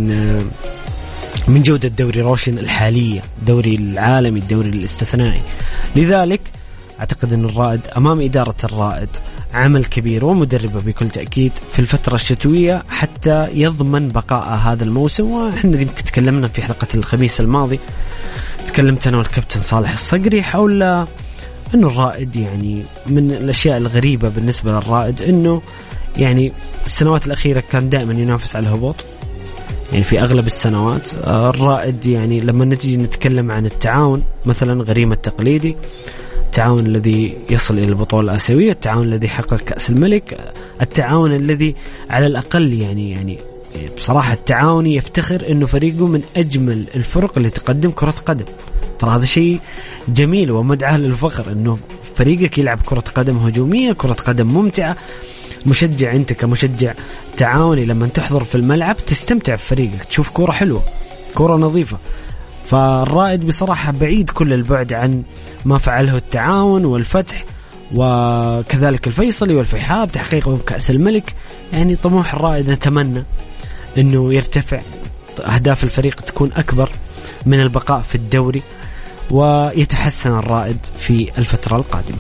من جودة دوري روشن الحالية، دوري العالمي، الدوري الاستثنائي. لذلك أعتقد أن الرائد أمام إدارة الرائد عمل كبير ومدربه بكل تأكيد في الفترة الشتوية حتى يضمن بقاء هذا الموسم. وإحنا يمكن تكلمنا في حلقة الخميس الماضي، تكلمت أنا والكابتن صالح الصقري حول أنه الرائد يعني من الأشياء الغريبة بالنسبة للرائد أنه يعني السنوات الأخيرة كان دائما ينافس على الهبوط. يعني في أغلب السنوات الرائد يعني لما نتيجي نتكلم عن التعاون مثلا غريم التقليدي التعاون الذي يصل إلى البطولة الآسيوية، التعاون الذي حقق كأس الملك، التعاون الذي على الأقل يعني بصراحة التعاوني يفتخر أنه فريقه من أجمل الفرق اللي تقدم كرة قدم. ترى هذا شيء جميل ومدعاة للفخر أنه فريقك يلعب كرة قدم هجومية، كرة قدم ممتعة. مشجع، أنت كمشجع تعاوني لما تحضر في الملعب تستمتع بفريقك، تشوف كرة حلوة، كرة نظيفة. فالرائد بصراحة بعيد كل البعد عن ما فعله التعاون والفتح وكذلك الفيصلي والفيحاء بتحقيقهم كأس الملك. يعني طموح الرائد نتمنى أنه يرتفع، أهداف الفريق تكون أكبر من البقاء في الدوري، ويتحسن الرائد في الفترة القادمة.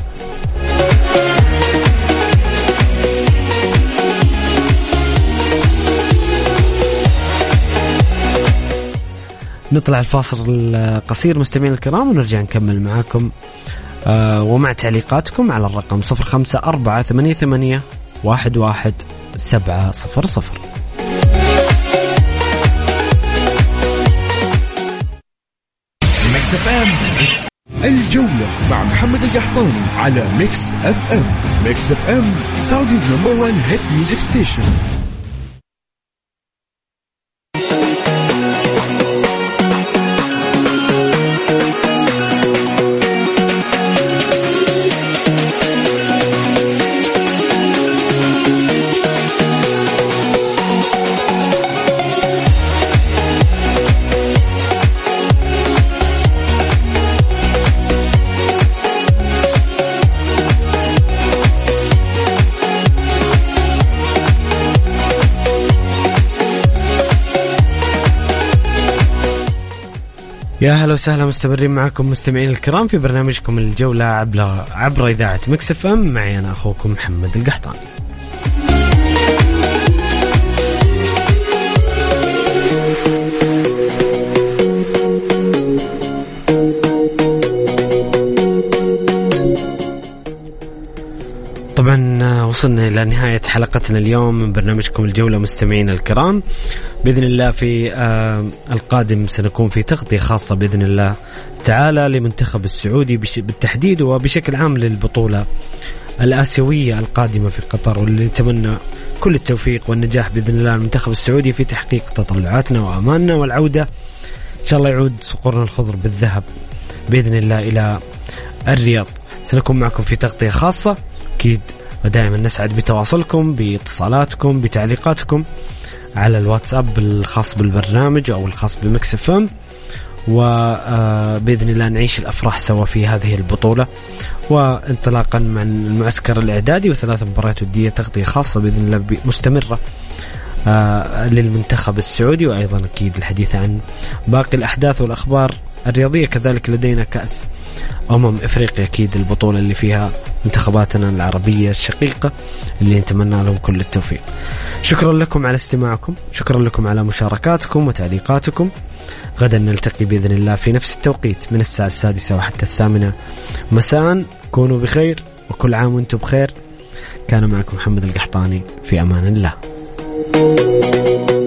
نطلع الفاصل القصير مستمعين الكرام ونرجع نكمل معاكم ومع تعليقاتكم على الرقم 0548811700. الجولة مع محمد القحطاني على ميكس اف ام. ميكس اف ام سعوديز نمبر 1 هيت ميوزك ستيشن. يا هلا وسهلا، مستمرين معكم مستمعين الكرام في برنامجكم الجولة عبر إذاعة ميكس اف ام. معي أنا أخوكم محمد القحطاني. طبعا وصلنا إلى نهاية حلقتنا اليوم من برنامجكم الجولة مستمعين الكرام. بإذن الله في القادم سنكون في تغطية خاصة بإذن الله تعالى لمنتخب السعودي بالتحديد وبشكل عام للبطولة الآسيوية القادمة في قطر، واللي نتمنى كل التوفيق والنجاح بإذن الله المنتخب السعودي في تحقيق تطلعاتنا وأماننا، والعودة إن شاء الله يعود صقورنا الخضر بالذهب بإذن الله إلى الرياض. سنكون معكم في تغطية خاصة أكيد، ودائما نسعد بتواصلكم، باتصالاتكم، بتعليقاتكم على الواتساب الخاص بالبرنامج أو الخاص بميكس اف ام، وبإذن الله نعيش الأفراح سوا في هذه البطولة. وانطلاقا من المعسكر الإعدادي و3 مباريات ودية، تغطية خاصة بإذن الله مستمرة للمنتخب السعودي، وأيضا أكيد الحديث عن باقي الأحداث والأخبار الرياضية. كذلك لدينا كأس إفريقيا أكيد، البطولة اللي فيها منتخباتنا العربية الشقيقة اللي نتمنى لهم كل التوفيق. شكرا لكم على استماعكم، شكرا لكم على مشاركاتكم وتعليقاتكم. غدا نلتقي بإذن الله في نفس التوقيت من الساعة 6 وحتى 8 مساء. كونوا بخير وكل عام وانتم بخير. كان معكم محمد القحطاني، في أمان الله.